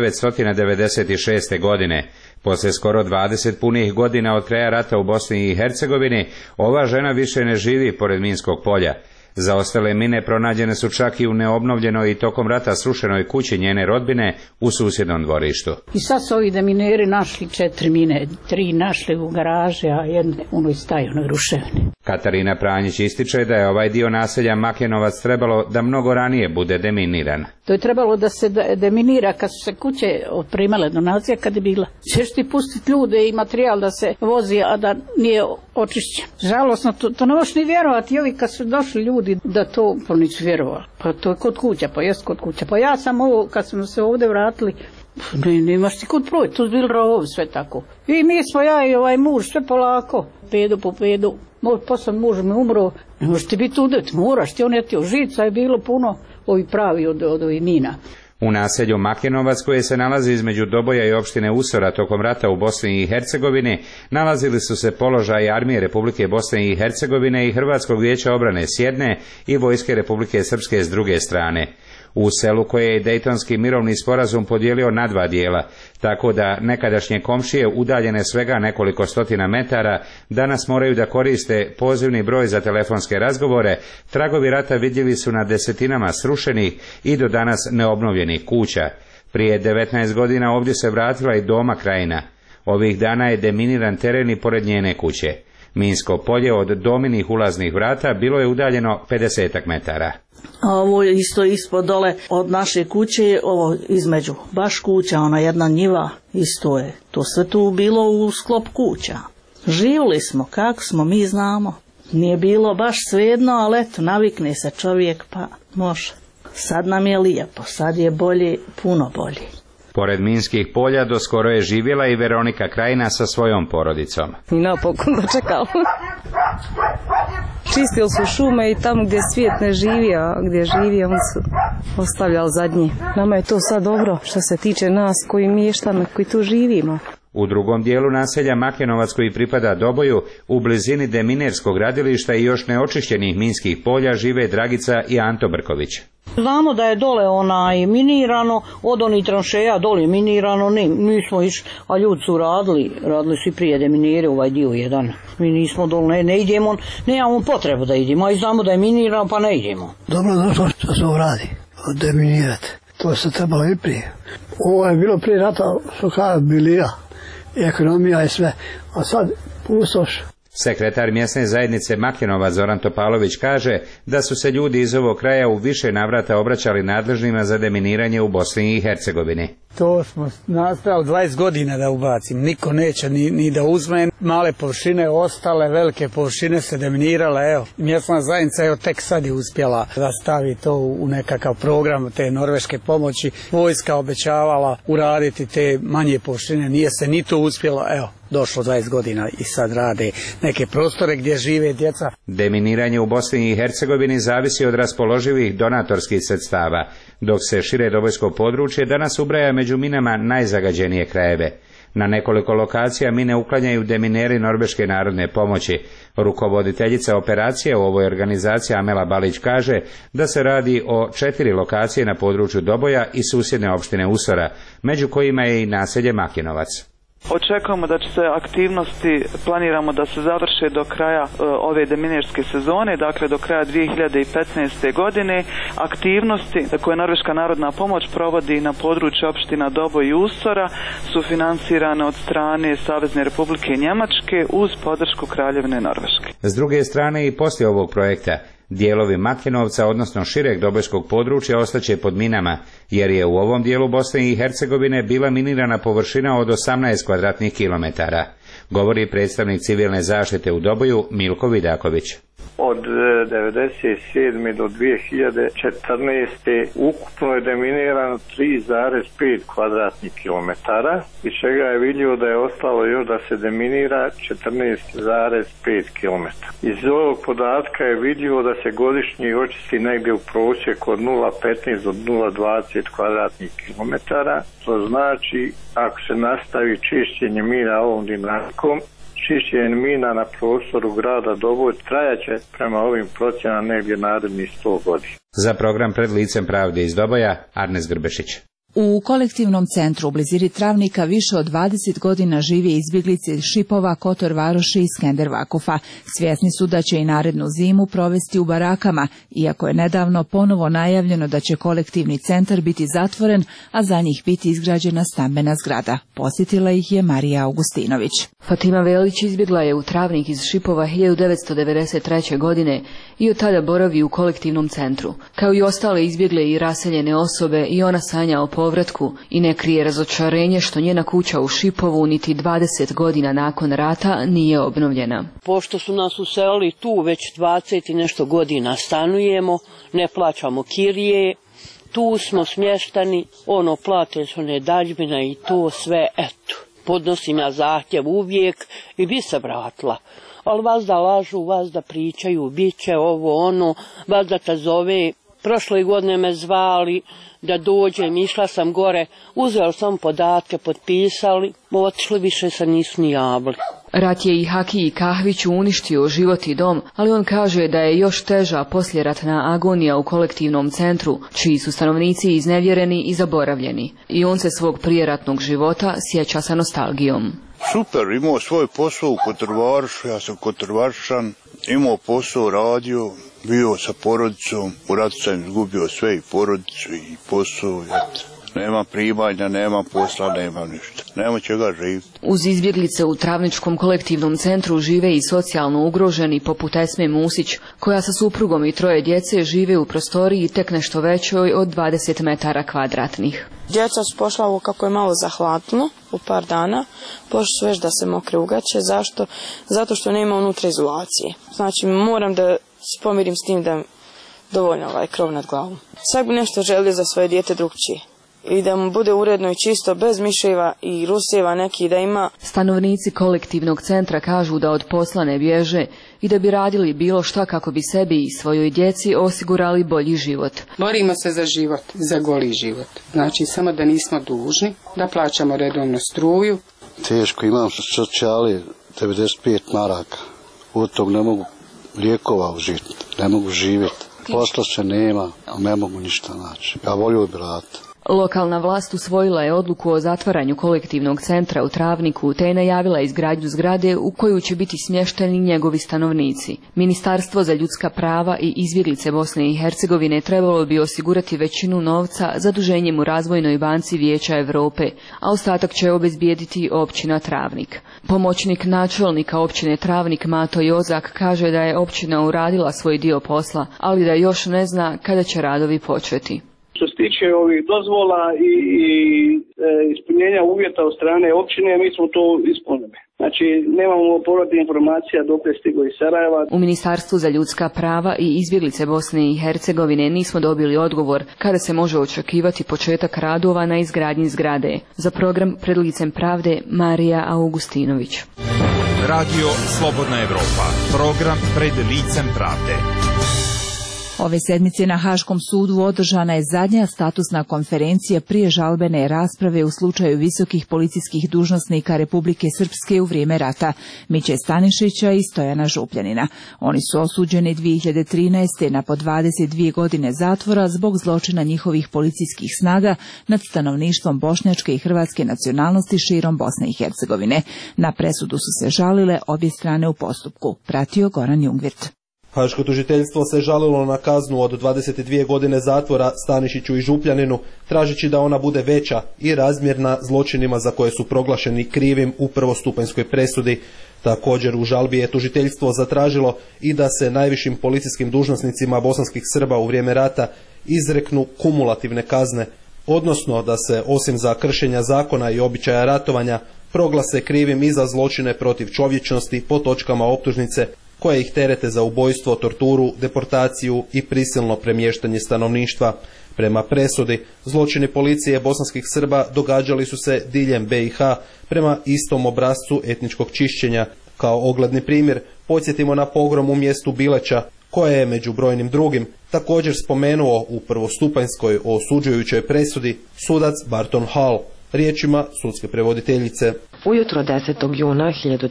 1996. godine. Poslije skoro 20 punih godina od kraja rata u Bosni i Hercegovini, ova žena više ne živi pored minskog polja. Zaostale mine pronađene su čak i u neobnovljenoj i tokom rata srušenoj kući njene rodbine u susjednom dvorištu. I sad su ovi demineri našli 4 mine, 3 našli u garaži, a jedne u staju na ruševini. Katarina Pranjić ističe da je ovaj dio naselja Makljenovac trebalo da mnogo ranije bude deminiran. To je trebalo da se deminira kad su se kuće primale donacija, kad je bila. Češ ti pustiti ljude i materijal da se vozi, a da nije očišćen. Žalosno, to ne možeš ni vjerovati. Ovi kad su došli ljudi da to nisu vjerovali. Pa to je kod kuća, pa jest kod kuća. Pa ja sam ovo, kad smo se ovdje vratili, Nemaš ti kud proći, tu bili rovovi, sve tako. I mi smo, ja i ovaj muž, sve polako, pedu po pedu. Posle muž mi umro, ne možeš ti biti udet, moraš ti, on je ti žica, je bilo puno ovi pravi od ovih mina. U naselju Makljenovac, koje se nalazi između Doboja i opštine Usora tokom rata u Bosni i Hercegovini, nalazili su se položaji Armije Republike Bosne i Hercegovine i Hrvatskog vijeća obrane s jedne i Vojske Republike Srpske s druge strane. U selu koje je Dejtonski mirovni sporazum podijelio na dva dijela, tako da nekadašnje komšije udaljene svega nekoliko stotina metara danas moraju da koriste pozivni broj za telefonske razgovore, tragovi rata vidljivi su na desetinama srušenih i do danas neobnovljenih kuća. Prije 19 godina ovdje se vratila i Doma krajina. Ovih dana je deminiran teren i pored njene kuće. Minsko polje od Dominih ulaznih vrata bilo je udaljeno 50 metara. A ovo je isto ispod dole od naše kuće, ovo između baš kuća, ona jedna njiva, isto je. To sve tu bilo u sklop kuća. Živjeli smo, kako smo, mi znamo. Nije bilo baš svejedno, ali eto, navikne se čovjek, pa može. Sad nam je lijepo, sad je bolje, puno bolje. Pored minskih polja do skoro je živjela i Veronika Krajina sa svojom porodicom. I napokon dočekala. Čistili su šume i tamo gdje svijet ne živi, a gdje živi on su ostavljali zadnji. Nama je to sad dobro što se tiče nas koji mještani koji tu živimo. U drugom dijelu naselja Makljenovac, koji pripada Doboju, u blizini deminerskog radilišta i još neočišćenih minskih polja žive Dragica i Anto Brković. Znamo da je dole minirano, od onih tranšeja dole minirano, nismo išli, a ljudi su radili su i prije deminire ovaj dio jedan. Mi nismo dole, ne idemo, nemamo potrebu da idemo, a i znamo da je minirano pa ne idemo. Dobro došlo što se radi, deminirati, to se trebalo i prije. Ovo je bilo prije rata, što kada bilija, ekonomija i sve, a sad pustoš. Sekretar mjesne zajednice Makljenovac Zoran Topalović kaže da su se ljudi iz ovog kraja u više navrata obraćali nadležnima za deminiranje u Bosni i Hercegovini. To smo nastavili 20 godina da ubacim, niko neće ni da uzme, male površine ostale, velike površine se deminirale, evo, mjesna zajednica evo tek sad je uspjela da stavi to u nekakav program te norveške pomoći, vojska obećavala uraditi te manje površine, nije se ni to uspjelo, evo, došlo 20 godina i sad rade neke prostore gdje žive djeca. Deminiranje u Bosni i Hercegovini zavisi od raspoloživih donatorskih sredstava, dok se šire dobojsko područje danas ubraja među minama najzagađenije krajeve. Na nekoliko lokacija mine uklanjaju demineri Norveške narodne pomoći. Rukovoditeljica operacije u ovoj organizaciji Amela Balić kaže da se radi o 4 lokacije na području Doboja i susjedne opštine Usora, među kojima je i naselje Makljenovac. Očekujemo da će se aktivnosti, planiramo da se završe do kraja ove deminerske sezone, dakle do kraja 2015. godine. Aktivnosti koje Norveška narodna pomoć provodi na području opština Doboj i Usora su finansirane od strane Savezne Republike Njemačke uz podršku Kraljevine Norveške. S druge strane i poslije ovog projekta, dijelovi Makljenovca, odnosno šireg dobojskog područja, ostaće pod minama, jer je u ovom dijelu Bosne i Hercegovine bila minirana površina od 18 kvadratnih kilometara, govori predstavnik civilne zaštite u Doboju Milko Vidaković. Od 1997. do 2014. ukupno je deminirano 3,5 kvadratnih kilometara, iz čega je vidljivo da je ostalo još da se deminira 14,5 kilometara. Iz ovog podatka je vidljivo da se godišnje očisti negdje u prosjeku od 0,15 do 0,20 kvadratnih kilometara. To znači, ako se nastavi čišćenje mina ovom dinamikom, čišćenje mina na prostoru grada Doboj trajaće prema ovim procjenama negdje narednih 100 godina. Za program Pred licem pravde iz Doboja, Arnes Grbešić. U kolektivnom centru u blizini Travnika više od 20 godina žive izbjeglice iz Šipova, Kotor Varoši i Skender Vakufa. Svjesni su da će i narednu zimu provesti u barakama, iako je nedavno ponovo najavljeno da će kolektivni centar biti zatvoren, a za njih biti izgrađena stambena zgrada. Posjetila ih je Marija Augustinović. Fatima Velić izbjegla je u Travnik iz Šipova 1993. godine i od tada boravi u kolektivnom centru. Kao i ostale izbjegle i raseljene osobe, i ona sanja o povratku i ne krije razočarenje što njena kuća u Šipovu niti 20 godina nakon rata nije obnovljena. Pošto su nas uselili tu već 20 i nešto godina stanujemo, ne plaćamo kirije, tu smo smještani, plate su one daljbina i to sve, eto. Podnosim ja zahtjev uvijek i bi se vratila. Ali vas da lažu, vas da pričaju, bit će ovo, vas da te zove. Prošle godine me zvali da dođem, išla sam gore, uzela sam podatke, potpisali, otišli, više se nisu ni javili. Rat je i Hakiji Kahviću uništio život i dom, ali on kaže da je još teža poslijeratna agonija u kolektivnom centru, čiji su stanovnici iznevjereni i zaboravljeni. I on se svog prijeratnog života sjeća sa nostalgijom. Super, imao svoj posao u Kotrvaru, ja sam Kotrvaršan, imao posao, radio, bio sa porodicom, u ratu sam izgubio sve i porodicu i posao, nema primanja, nema posla, nema ništa, nema čega živjeti. Uz izbjeglice u Travničkom kolektivnom centru žive i socijalno ugroženi poput Esme Musić, koja sa suprugom i 3 djece žive u prostoriji tek nešto većoj od 20 metara kvadratnih. Djeca su pošla kako je malo zahvatilo u par dana, pošli su već da se mokre ugaće. Zašto? Zato što nema unutra izolacije. Znači moram da pomirim s tim da dovoljno krov nad glavom. Sad bi nešto želio za svoje dijete drugčije. I da mu bude uredno i čisto, bez miševa i ruseva neki da ima. Stanovnici kolektivnog centra kažu da od posla ne bježe i da bi radili bilo šta kako bi sebi i svojoj djeci osigurali bolji život. Borimo se za život, za goli život. Znači samo da nismo dužni, da plaćamo redovno struju. Teško, imam socijali 95 maraka. Od tog ne mogu lijekova užiti, ne mogu živjeti. Posla se nema, ne mogu ništa naći. Ja volio bi raditi. Lokalna vlast usvojila je odluku o zatvaranju kolektivnog centra u Travniku te je najavila izgradnju zgrade u koju će biti smješteni njegovi stanovnici. Ministarstvo za ljudska prava i izbjeglice Bosne i Hercegovine trebalo bi osigurati većinu novca zaduženjem u Razvojnoj banci Vijeća Europe, a ostatak će obezbijediti općina Travnik. Pomoćnik načelnika općine Travnik Mato Jozak kaže da je općina uradila svoj dio posla, ali da još ne zna kada će radovi početi. Što se tiče ovih dozvola i ispunjenja uvjeta od strane općine, mi smo to ispunili. Znači, nemamo povratnih informacija dok je stiglo iz Sarajeva. U Ministarstvu za ljudska prava i izbjeglice Bosne i Hercegovine nismo dobili odgovor kada se može očekivati početak radova na izgradnji zgrade. Za program Pred licem pravde, Marija Augustinović. Radio Slobodna Evropa, program Pred licem pravde. Ove sedmice na Haškom sudu održana je zadnja statusna konferencija prije žalbene rasprave u slučaju visokih policijskih dužnosnika Republike Srpske u vrijeme rata, Miće Stanišića i Stojana Župljanina. Oni su osuđeni 2013. na po 22 godine zatvora zbog zločina njihovih policijskih snaga nad stanovništvom bošnjačke i hrvatske nacionalnosti širom Bosne i Hercegovine. Na presudu su se žalile obje strane u postupku. Pratio Goran Jungvirt. Haško tužiteljstvo se žalilo na kaznu od 22 godine zatvora Stanišiću i Župljaninu, tražeći da ona bude veća i razmjerna zločinima za koje su proglašeni krivim u prvostupanjskoj presudi. Također u žalbi je tužiteljstvo zatražilo i da se najvišim policijskim dužnosnicima bosanskih Srba u vrijeme rata izreknu kumulativne kazne, odnosno da se osim za kršenja zakona i običaja ratovanja proglase krivim i za zločine protiv čovječnosti po točkama optužnice koje ih terete za ubojstvo, torturu, deportaciju i prisilno premještanje stanovništva. Prema presudi, zločini policije bosanskih Srba događali su se diljem BiH prema istom obrascu etničkog čišćenja. Kao ogledni primjer podsjetimo na pogrom u mjestu Bileća, koje je među brojnim drugim također spomenuo u prvostupanjskoj osuđujućoj presudi sudac Barton Hall. Riječima sudske prevoditeljice. Ujutro 10. juna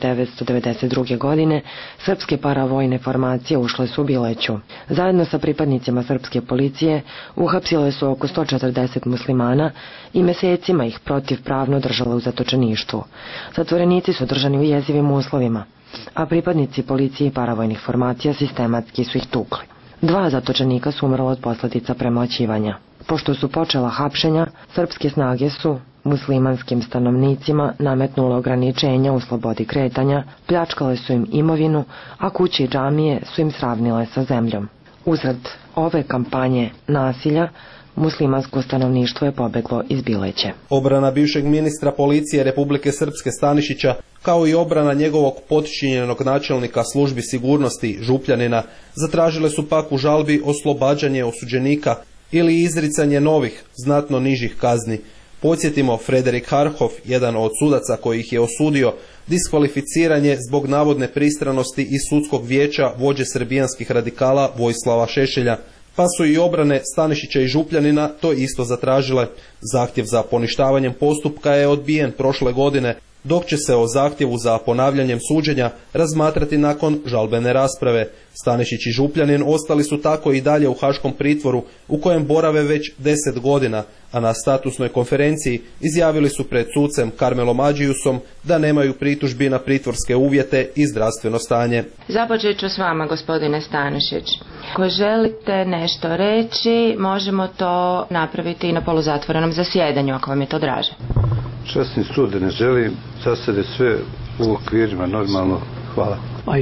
1992. godine srpske paravojne formacije ušle su u Bileću. Zajedno sa pripadnicima srpske policije uhapsile su oko 140 muslimana i mjesecima ih protivpravno držale u zatočeništvu. Zatvorenici su držani u jezivim uslovima, a pripadnici policije i paravojnih formacija sistematski su ih tukli. 2 zatočenika su umrla od posljedica premoćivanja. Pošto su počela hapšenja, srpske snage su muslimanskim stanovnicima nametnule ograničenja u slobodi kretanja, pljačkale su im imovinu, a kuće i džamije su im sravnile sa zemljom. Uzrad ove kampanje nasilja, muslimansko stanovništvo je pobeglo iz Bileće. Obrana bivšeg ministra policije Republike Srpske Stanišića, kao i obrana njegovog potčinjenog načelnika službi sigurnosti Župljanina, zatražile su pak u žalbi oslobađanje osuđenika ili izricanje novih, znatno nižih kazni. Podsjetimo, Frederik Harhoff, jedan od sudaca koji ih je osudio, diskvalificiranje zbog navodne pristranosti iz sudskog vijeća vođe srbijanskih radikala Vojislava Šešelja, pa su i obrane Stanišića i Župljanina to isto zatražile. Zahtjev za poništavanjem postupka je odbijen prošle godine, dok će se o zahtjevu za ponavljanjem suđenja razmatrati nakon žalbene rasprave. Stanišić i Župljanin ostali su tako i dalje u haškom pritvoru u kojem borave već 10 godina, a na statusnoj konferenciji izjavili su pred sucem Karmelom Adžiusom da nemaju pritužbi na pritvorske uvjete i zdravstveno stanje. Započet ću s vama, gospodine Stanišić. Ako želite nešto reći, možemo to napraviti i na poluzatvorenom zasjedanju, ako vam je to draže. Časni sud ne želim, za sada sve u okvirima normalno. Hvala.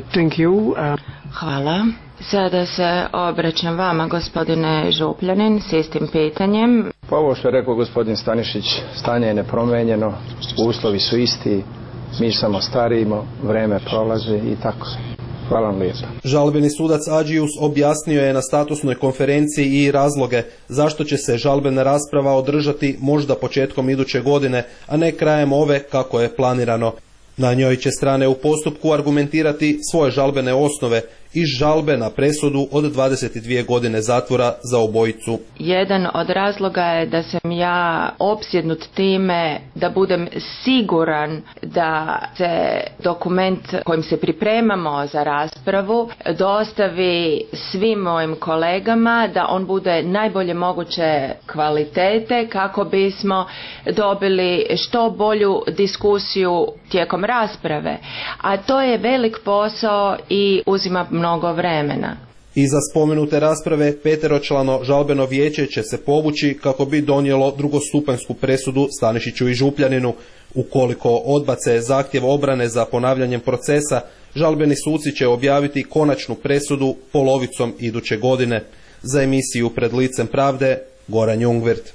Hvala. Sada se obraćam vama, gospodine Župljanin, s istim pitanjem. Pa ovo što je rekao gospodin Stanišić, stanje je nepromenjeno, uslovi su isti, mi samo starimo, vreme prolazi i tako. Hvala vam lijepo. Žalbeni sudac Adžius objasnio je na statusnoj konferenciji i razloge zašto će se žalbena rasprava održati možda početkom iduće godine, a ne krajem ove kako je planirano. Na njoj će strane u postupku argumentirati svoje žalbene osnove i žalbe na presudu od 22 godine zatvora za obojicu. Jedan od razloga je da sam ja opsjednut time da budem siguran da se dokument kojim se pripremamo za raspravu dostavi svim mojim kolegama, da on bude najbolje moguće kvalitete kako bismo dobili što bolju diskusiju tijekom rasprave. A to je velik posao i uzima mnogo vremena. Iza spomenute rasprave 5-člano žalbeno vijeće će se povući kako bi donijelo drugostupanjsku presudu Stanišiću i Župljaninu. Ukoliko odbace zahtjev obrane za ponavljanjem procesa, žalbeni suci će objaviti konačnu presudu polovicom iduće godine. Za emisiju Pred licem pravde, Goran Jungwirth.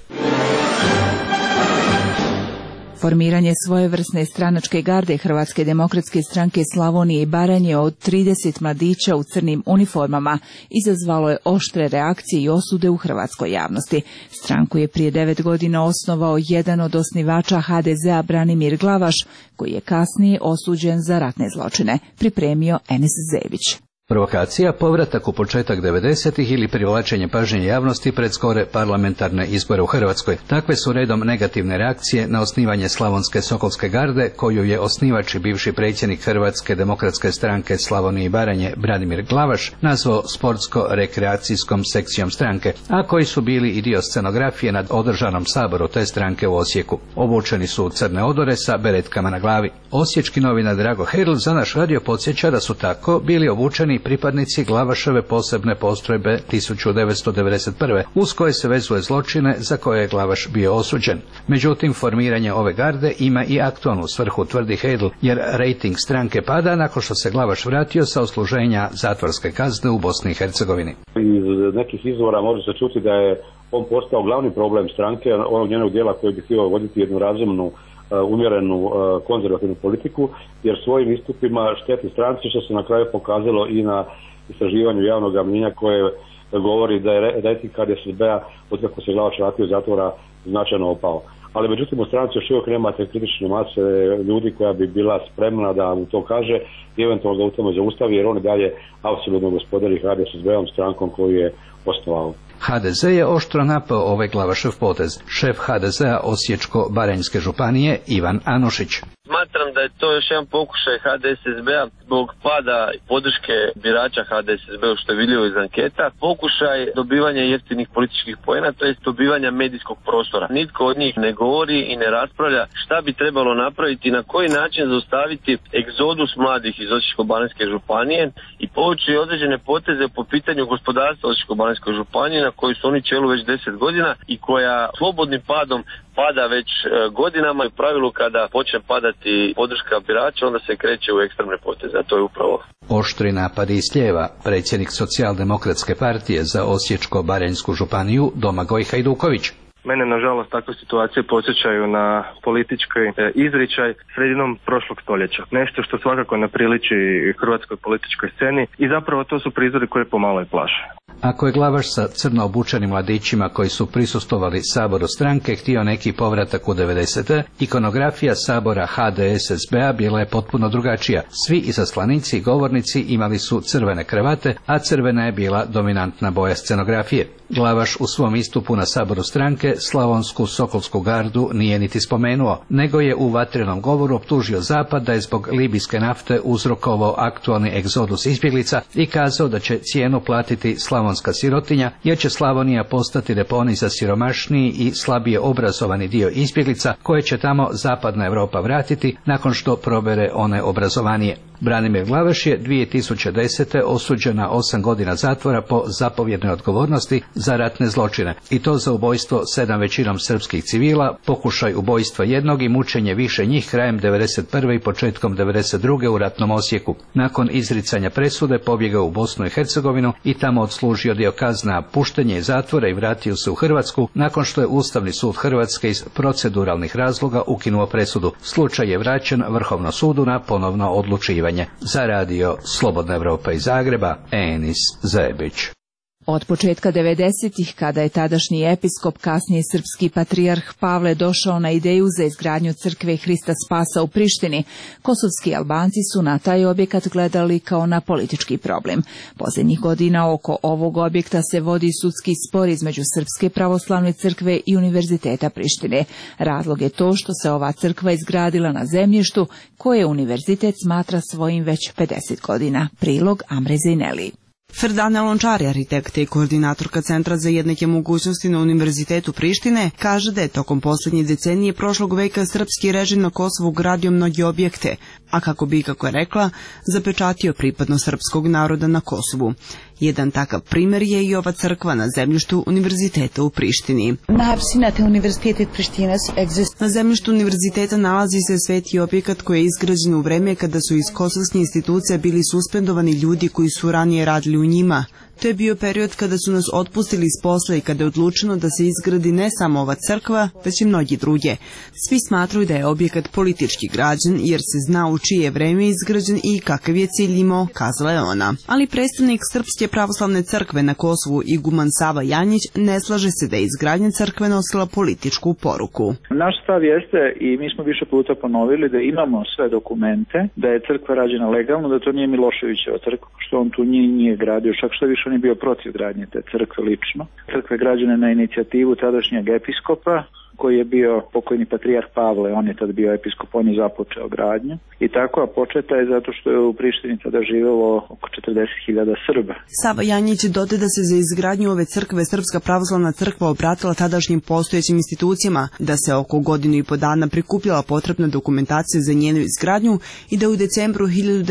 Formiranje svojevrsne stranačke garde Hrvatske demokratske stranke Slavonije i Baranje od 30 mladića u crnim uniformama izazvalo je oštre reakcije i osude u hrvatskoj javnosti. Stranku je prije 9 godina osnovao jedan od osnivača HDZ-a Branimir Glavaš, koji je kasnije osuđen za ratne zločine, pripremio Enes Zević. Provokacija, povratak u početak 90-ih ili privlačenje pažnje javnosti pred skore parlamentarne izbore u Hrvatskoj. Takve su redom negativne reakcije na osnivanje Slavonske Sokolske garde, koju je osnivač i bivši predsjednik Hrvatske demokratske stranke Slavonije i Baranje Branimir Glavaš nazvao sportsko-rekreacijskom sekcijom stranke, a koji su bili i dio scenografije nad održanom saboru te stranke u Osijeku. Obučeni su u crne odore sa beretkama na glavi. Osječki novinar Drago Hedl za naš radio podsjeća da su tako bili obučeni pripadnici Glavaševe posebne postrojbe 1991. uz koje se vezuje zločine za koje je Glavaš bio osuđen. Međutim, formiranje ove garde ima i aktualnu svrhu, tvrdi Hedl, jer rejting stranke pada nakon što se Glavaš vratio sa odsluženja zatvorske kazne u Bosni i Hercegovini. Iz nekih izvora može se čuti da je on postao glavni problem stranke, onog njenog dijela koji bi htio voditi jednu razumnu, umjerenu konzervativnu politiku, jer svojim istupima šteti stranci, što se na kraju pokazalo i na istraživanju javnog mnijenja koje govori da je rejting HDSSB-a od kako se Glavaš vratio iz zatvora značajno opao. Ali međutim u stranci još uvijek nema te kritične mase ljudi koja bi bila spremna da mu to kaže i eventualno da u tome zaustavi, jer on i dalje apsolutno gospodari HDSSB-om, strankom koju je osnovao. HDZ je oštro napao ovaj Glavašev potez. Šef HDZ-a Osječko-baranjske županije Ivan Anušić. Smatram da je to još jedan pokušaj HDSSB-a zbog pada podrške birača HDSSB-u, što je vidljivo iz anketa, pokušaj dobivanja jeftinih političkih poena, to jest dobivanja medijskog prostora. Nitko od njih ne govori i ne raspravlja šta bi trebalo napraviti i na koji način zaustaviti egzodus mladih iz Osječko-baranjske županije i povući određene poteze po pitanju gospodarstva Osječko-baranjske županije na koji su oni čelu već 10 godina i koja slobodnim padom pada već godinama i u pravilu kada počne padati podrška birača onda se kreće u ekstremne poteze, a to je upravo. Oštri napadi iz lijeva, predsjednik Socijaldemokratske partije za Osječko-baranjsku županiju Domagoj Hajduković. Mene, nažalost, takve situacije podsjećaju na politički izričaj sredinom prošlog stoljeća. Nešto što svakako ne priliči hrvatskoj političkoj sceni i zapravo to su prizori koje pomalo i plaše. Ako je Glavaš sa crno obučenim mladićima koji su prisustvovali saboru stranke htio neki povratak u 90. ikonografija sabora HDSSB-a bila je potpuno drugačija. Svi izaslanici i govornici imali su crvene kravate, a crvena je bila dominantna boja scenografije. Glavaš u svom istupu na saboru stranke Slavonsku Sokolsku gardu nije niti spomenuo, nego je u vatrenom govoru optužio Zapad da je zbog libijske nafte uzrokovao aktualni egzodus izbjeglica i kazao da će cijenu platiti slavonska sirotinja, jer će Slavonija postati deponij za siromašniji i slabije obrazovani dio izbjeglica koje će tamo zapadna Europa vratiti nakon što probere one obrazovanije. Branimir Glavaš je 2010. osuđen na 8 godina zatvora po zapovjednoj odgovornosti za ratne zločine, i to za ubojstvo 7 većinom srpskih civila, pokušaj ubojstva jednog i mučenje više njih krajem 1991. i početkom 1992. u ratnom Osijeku. Nakon izricanja presude pobjegao u Bosnu i Hercegovinu i tamo odslužio dio kazna, puštenje iz zatvora i vratio se u Hrvatsku nakon što je Ustavni sud Hrvatske iz proceduralnih razloga ukinuo presudu. Slučaj je vraćen Vrhovnom sudu na ponovno odlučivanje. Za radio Slobodna Evropa iz Zagreba, Enis Zebić. Od početka 90-ih, kada je tadašnji episkop, kasnije srpski patrijarh Pavle došao na ideju za izgradnju crkve Hrista Spasa u Prištini, kosovski Albanci su na taj objekat gledali kao na politički problem. Posljednjih godina oko ovog objekta se vodi sudski spor između Srpske pravoslavne crkve i Univerziteta Prištine. Razlog je to što se ova crkva izgradila na zemljištu koje univerzitet smatra svojim već 50 godina. Prilog Amre Zejneli. Ferdana Lončari, arhitekta i koordinatorka Centra za jednake mogućnosti na Univerzitetu Prištine, kaže da je tokom posljednje decenije prošlog veka srpski režim na Kosovu gradio mnogi objekte, a kako bi, kako je rekla, zapečatio pripadnost srpskog naroda na Kosovu. Jedan takav primjer je i ova crkva na zemljištu Univerziteta u Prištini. Na zemljištu univerziteta nalazi se sveti objekat koji je izgrađen u vreme kada su iz kosovskih institucija bili suspendovani ljudi koji su ranije radili u njima. To je bio period kada su nas otpustili iz posla i kada je odlučeno da se izgradi ne samo ova crkva, već i mnogi druge. Svi smatruju da je objekat politički građen jer se zna u čije vreme je izgrađen i kakav je cilj imao, kazala je ona. Ali predstavnik Srpske pravoslavne crkve na Kosovu iguman Sava Janjić ne slaže se da je izgradnja crkve nosila političku poruku. Naš stav jeste, i mi smo više puta ponovili, da imamo sve dokumente, da je crkva rađena legalno, da to nije Miloševićeva crkva, što on tu nije gradio, čak što više on je bio protiv gradnje te crkve lično. Crkve građene na inicijativu tadašnjeg episkopa, koji je bio pokojni patrijarh Pavle, on je tad bio episkop, on je započeo gradnju. I tako, a početa je zato što je u Prištini tada živelo oko 40.000 Srba. Sava Janjić dodaje da se za izgradnju ove crkve Srpska pravoslavna crkva obratila tadašnjim postojećim institucijama, da se oko godinu i po dana prikupljala potrebna dokumentacija za njenu izgradnju i da u decembru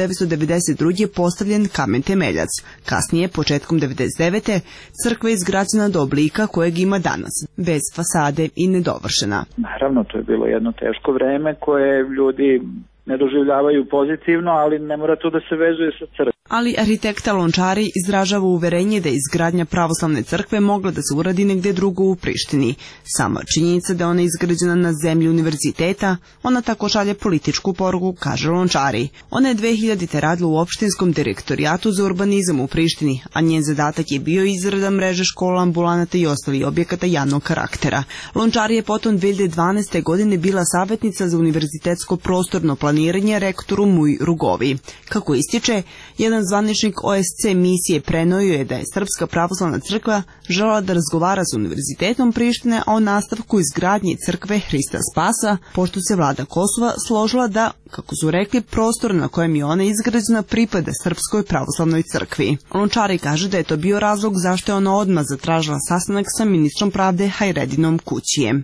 1992. postavljen kamen temeljac. Kasnije, početkom 1999. crkva je izgrađena do oblika kojeg ima danas, bez fasade i nedovršena. Naravno, to je bilo jedno teško vreme koje ljudi ne doživljavaju pozitivno, ali ne mora to da se vezuje sa crkvom. Ali arhitekta Lončari izražava uverenje da je izgradnja pravoslavne crkve mogla da se uradi negdje drugo u Prištini. Sama činjenica da ona je izgrađena na zemlji univerziteta, ona tako šalje političku poruku, kaže Lončari. Ona je 2000. radila u opštinskom direktorijatu za urbanizam u Prištini, a njen zadatak je bio izrada mreže škola, ambulanata i ostalih objekata javnog karaktera. Lončari je potom 2012. godine bila savjetnica za univerzitetsko prostorno planiranje rektoru Muj Rugovi. Kako ističe, jedan zvaničnik OSC misije prenio je da je Srpska pravoslavna crkva želela da razgovara s Univerzitetom Prištine o nastavku izgradnje crkve Hrista Spasa, pošto se vlada Kosova složila da, kako su rekli, prostor na kojem je ona izgrađena pripada Srpskoj pravoslavnoj crkvi. Lončari kaže da je to bio razlog zašto je ona odmah zatražila sastanak sa ministrom pravde Hajredinom Kućijem.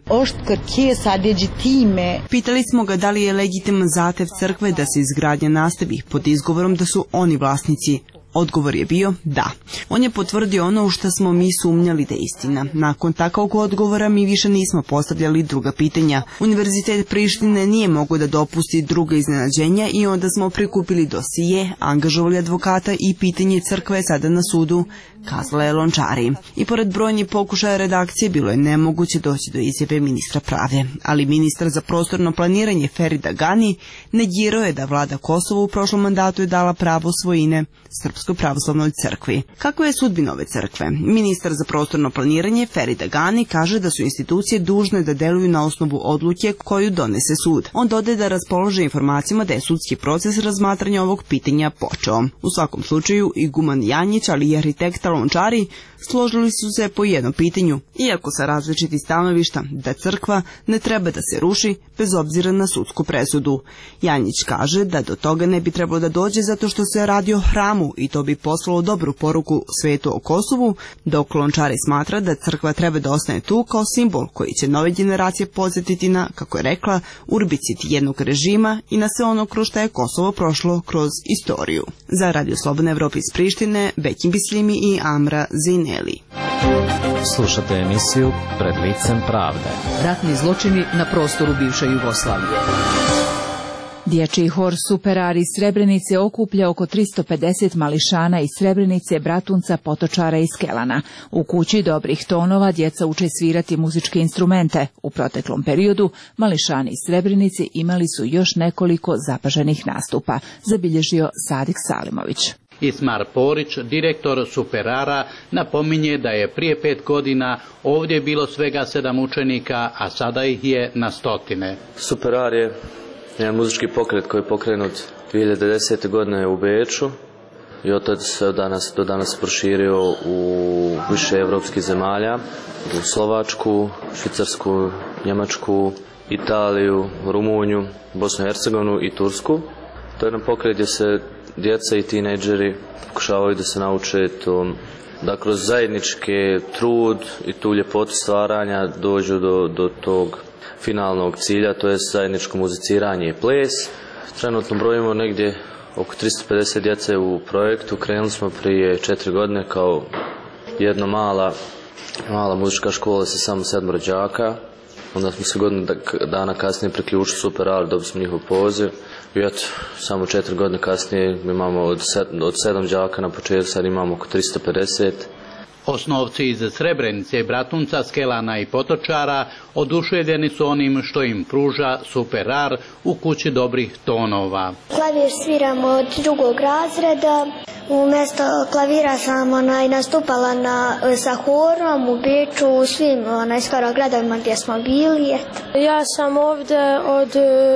Pitali smo ga da li je legitiman zahtev crkve da se izgradnja nastavi pod izgovorom da su oni vlasnici. Odgovor je bio da. On je potvrdio ono u što smo mi sumnjali da je istina. Nakon takvog odgovora mi više nismo postavljali druga pitanja. Univerzitet Prištine nije mogao da dopusti druga iznenađenja i onda smo prikupili dosije, angažovali advokata i pitanje crkve sada na sudu, kazala je Lončari. I pored brojnih pokušaja redakcije bilo je nemoguće doći do izjave ministra pravde. Ali ministar za prostorno planiranje Ferida Gani negirao je da vlada Kosova u prošlom mandatu je dala pravo svojine Srpskoj Srpskoj pravoslavnoj crkvi. Kako je sudbina ove crkve? Ministar za prostorno planiranje Ferid Agani kaže da su institucije dužne da deluju na osnovu odluke koju donese sud. On dodaje da raspolože informacijama da je sudski proces razmatranja ovog pitanja počeo. U svakom slučaju, iguman Janjić, ali i arhitekta Lončari složili su se po jednom pitanju, iako sa različitih stanovišta, da crkva ne treba da se ruši bez obzira na sudsku presudu. Janjić kaže da do toga ne bi trebalo da dođe zato što se radi o hramu i to bi poslalo dobru poruku svetu o Kosovu, dok Lončari smatra da crkva treba da ostane tu kao simbol koji će nove generacije podsjetiti na, kako je rekla, urbicid jednog režima i na sve ono kroz što je Kosovo prošlo kroz istoriju. Za Radio Slobodna Evropa iz Prištine, Bekim Bislimi i Amra Zeineli. Slušate emisiju Pred licem pravde. Ratni zločini na prostoru bivše Jugoslavije. Dječji hor Superar iz Srebrenice okuplja oko 350 mališana iz Srebrenice, Bratunca, Potočara i Skelana. U kući dobrih tonova djeca uče svirati muzičke instrumente. U proteklom periodu mališani iz Srebrenice imali su još nekoliko zapaženih nastupa, zabilježio Sadik Salimović. Ismar Porić, direktor Superara, napominje da je prije 5 godina ovdje bilo svega 7 učenika, a sada ih je na stotine. Superar je jedan muzički pokret koji je pokrenut 2010. godine u Beču i od tada se do danas proširio u više evropskih zemalja, u Slovačku, Švicarsku, Njemačku, Italiju, Rumuniju, Bosnu i Hercegovinu i Tursku. To je jedan pokret gdje se djeca i tinejdžeri pokušavaju da se nauče da kroz zajednički trud i tu ljepotu stvaranja dođu do tog finalnog cilja, to je zajedničko muziciranje i ples. Trenutno brojimo negdje oko 350 djece u projektu. Krenuli smo prije 4 godine kao jedna mala muzička škola sa samo 7 đaka. Onda smo se godinu dana kasnije priključili Superar, dobili smo njihov poziv. I eto, samo 4 godine kasnije imamo od 7 đaka na početku, sad imamo oko 350. Osnovci iz Srebrenice, Bratunca, Skelana i Potočara oduševljeni su onim što im pruža Superar u kući dobrih tonova. Klavir sviramo od 2. razreda. Umjesto klavira sam nastupala sa horom u Beču, u svim skoro gradovima gdje smo bili. Ja sam ovdje od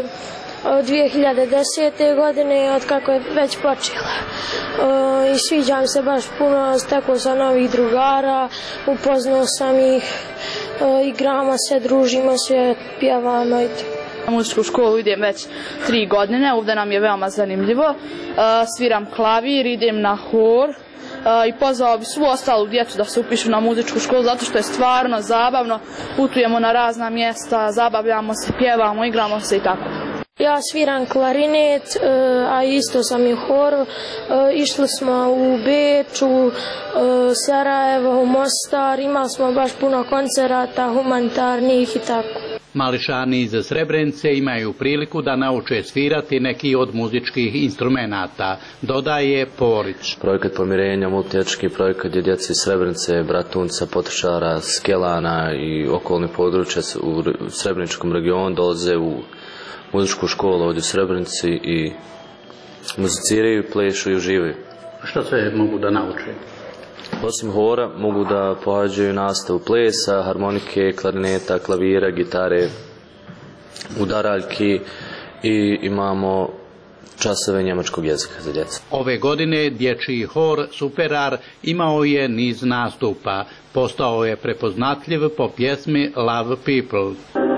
2010. godine, od kako je već počela. I sviđam se baš puno, stekao sam novih drugara, upoznao sam ih, igramo se, družimo se, pjevamo i to. U muzičku školu idem već 3 godine, ovdje nam je veoma zanimljivo. Sviram klavir, idem na hor i pozvao bi svu ostalu djecu da se upišu na muzičku školu zato što je stvarno zabavno. Putujemo na razna mjesta, zabavljamo se, pjevamo, igramo se i tako. Ja sviram klarinet, a isto sam i u horu. Išli smo u Beču, Sarajevo, u Mostar, imali smo baš puno koncerata, humanitarnih i tako. Mališani iz Srebrenice imaju priliku da nauče svirati neki od muzičkih instrumenata, dodaje Porić. Projekat pomirenja, multietnički projekat gdje djeca iz Srebrenice, Bratunca, Potočara, Skelana i okolnih područja u Srebreničkom regionu dolaze u muzičku školu ovdje u Srebrenici i muziciraju, plešu i uživaju. Što sve mogu da nauče? Osim hora mogu da pohađaju nastavu plesa, harmonike, klarineta, klavira, gitare, udaraljki i imamo časove njemačkog jezika za djecu. Ove godine dječji hor Superar imao je niz nastupa. Postao je prepoznatljiv po pjesmi Love People.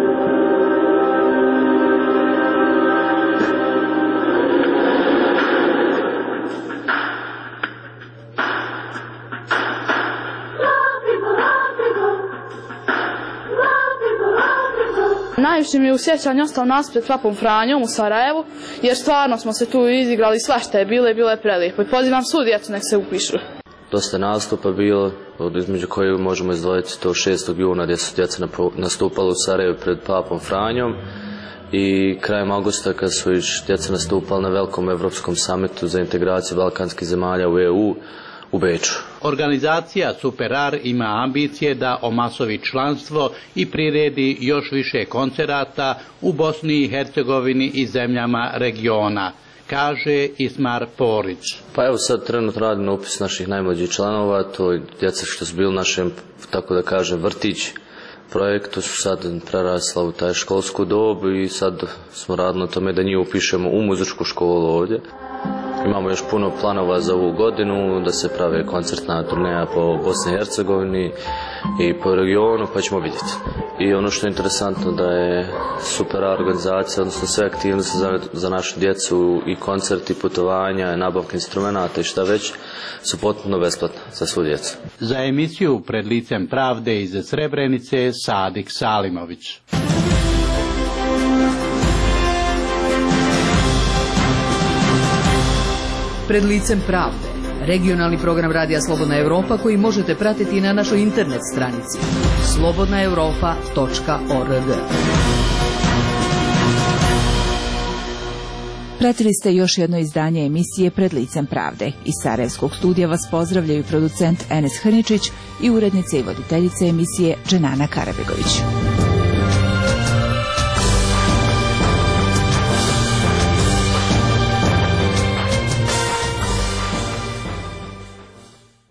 Najviše mi je u sjećanju ostao nas pred Papom Franjom u Sarajevu, jer stvarno smo se tu izigrali, svašta je bilo i bilo je prelijepo. I pozivam svu djecu nek se upišu. Dosta nastupa bilo, između kojih možemo izdvojiti to 6. juna gdje su djeca nastupala u Sarajevu pred Papom Franjom i krajem augusta kad su djeca nastupala na velikom evropskom samitu za integraciju balkanskih zemalja u EU u Beču. Organizacija Superar ima ambicije da omasovi članstvo i priredi još više koncerata u Bosni i Hercegovini i zemljama regiona, kaže Ismar Porić. Pa evo sad trenutno radim na upis naših najmlađih članova, to je djeca što su bili u našem, tako da kažem, vrtić projektu, su sad prerasla u taj školsku dob i sad smo radili na tome da njih upišemo u muzičku školu ovdje. Imamo još puno planova za ovu godinu, da se prave koncertna turneja po Bosni i Hercegovini i po regionu, pa ćemo vidjeti. I ono što je interesantno da je super organizacija, odnosno sve aktivnosti za našu djecu i koncerti, putovanja, nabavke instrumenta i šta već su potpuno besplatne za svu djecu. Za emisiju Pred licem pravde iz Srebrenice Sadik Salimović. Pred licem pravde, regionalni program Radija Slobodna Evropa koji možete pratiti na našoj internet stranici slobodnaevropa.org. Pratili ste još jedno izdanje emisije Pred licem pravde. Iz Sarajevskog studija vas pozdravljaju producent Enes Hrničić i urednica i voditeljica emisije Dženana Karabegović.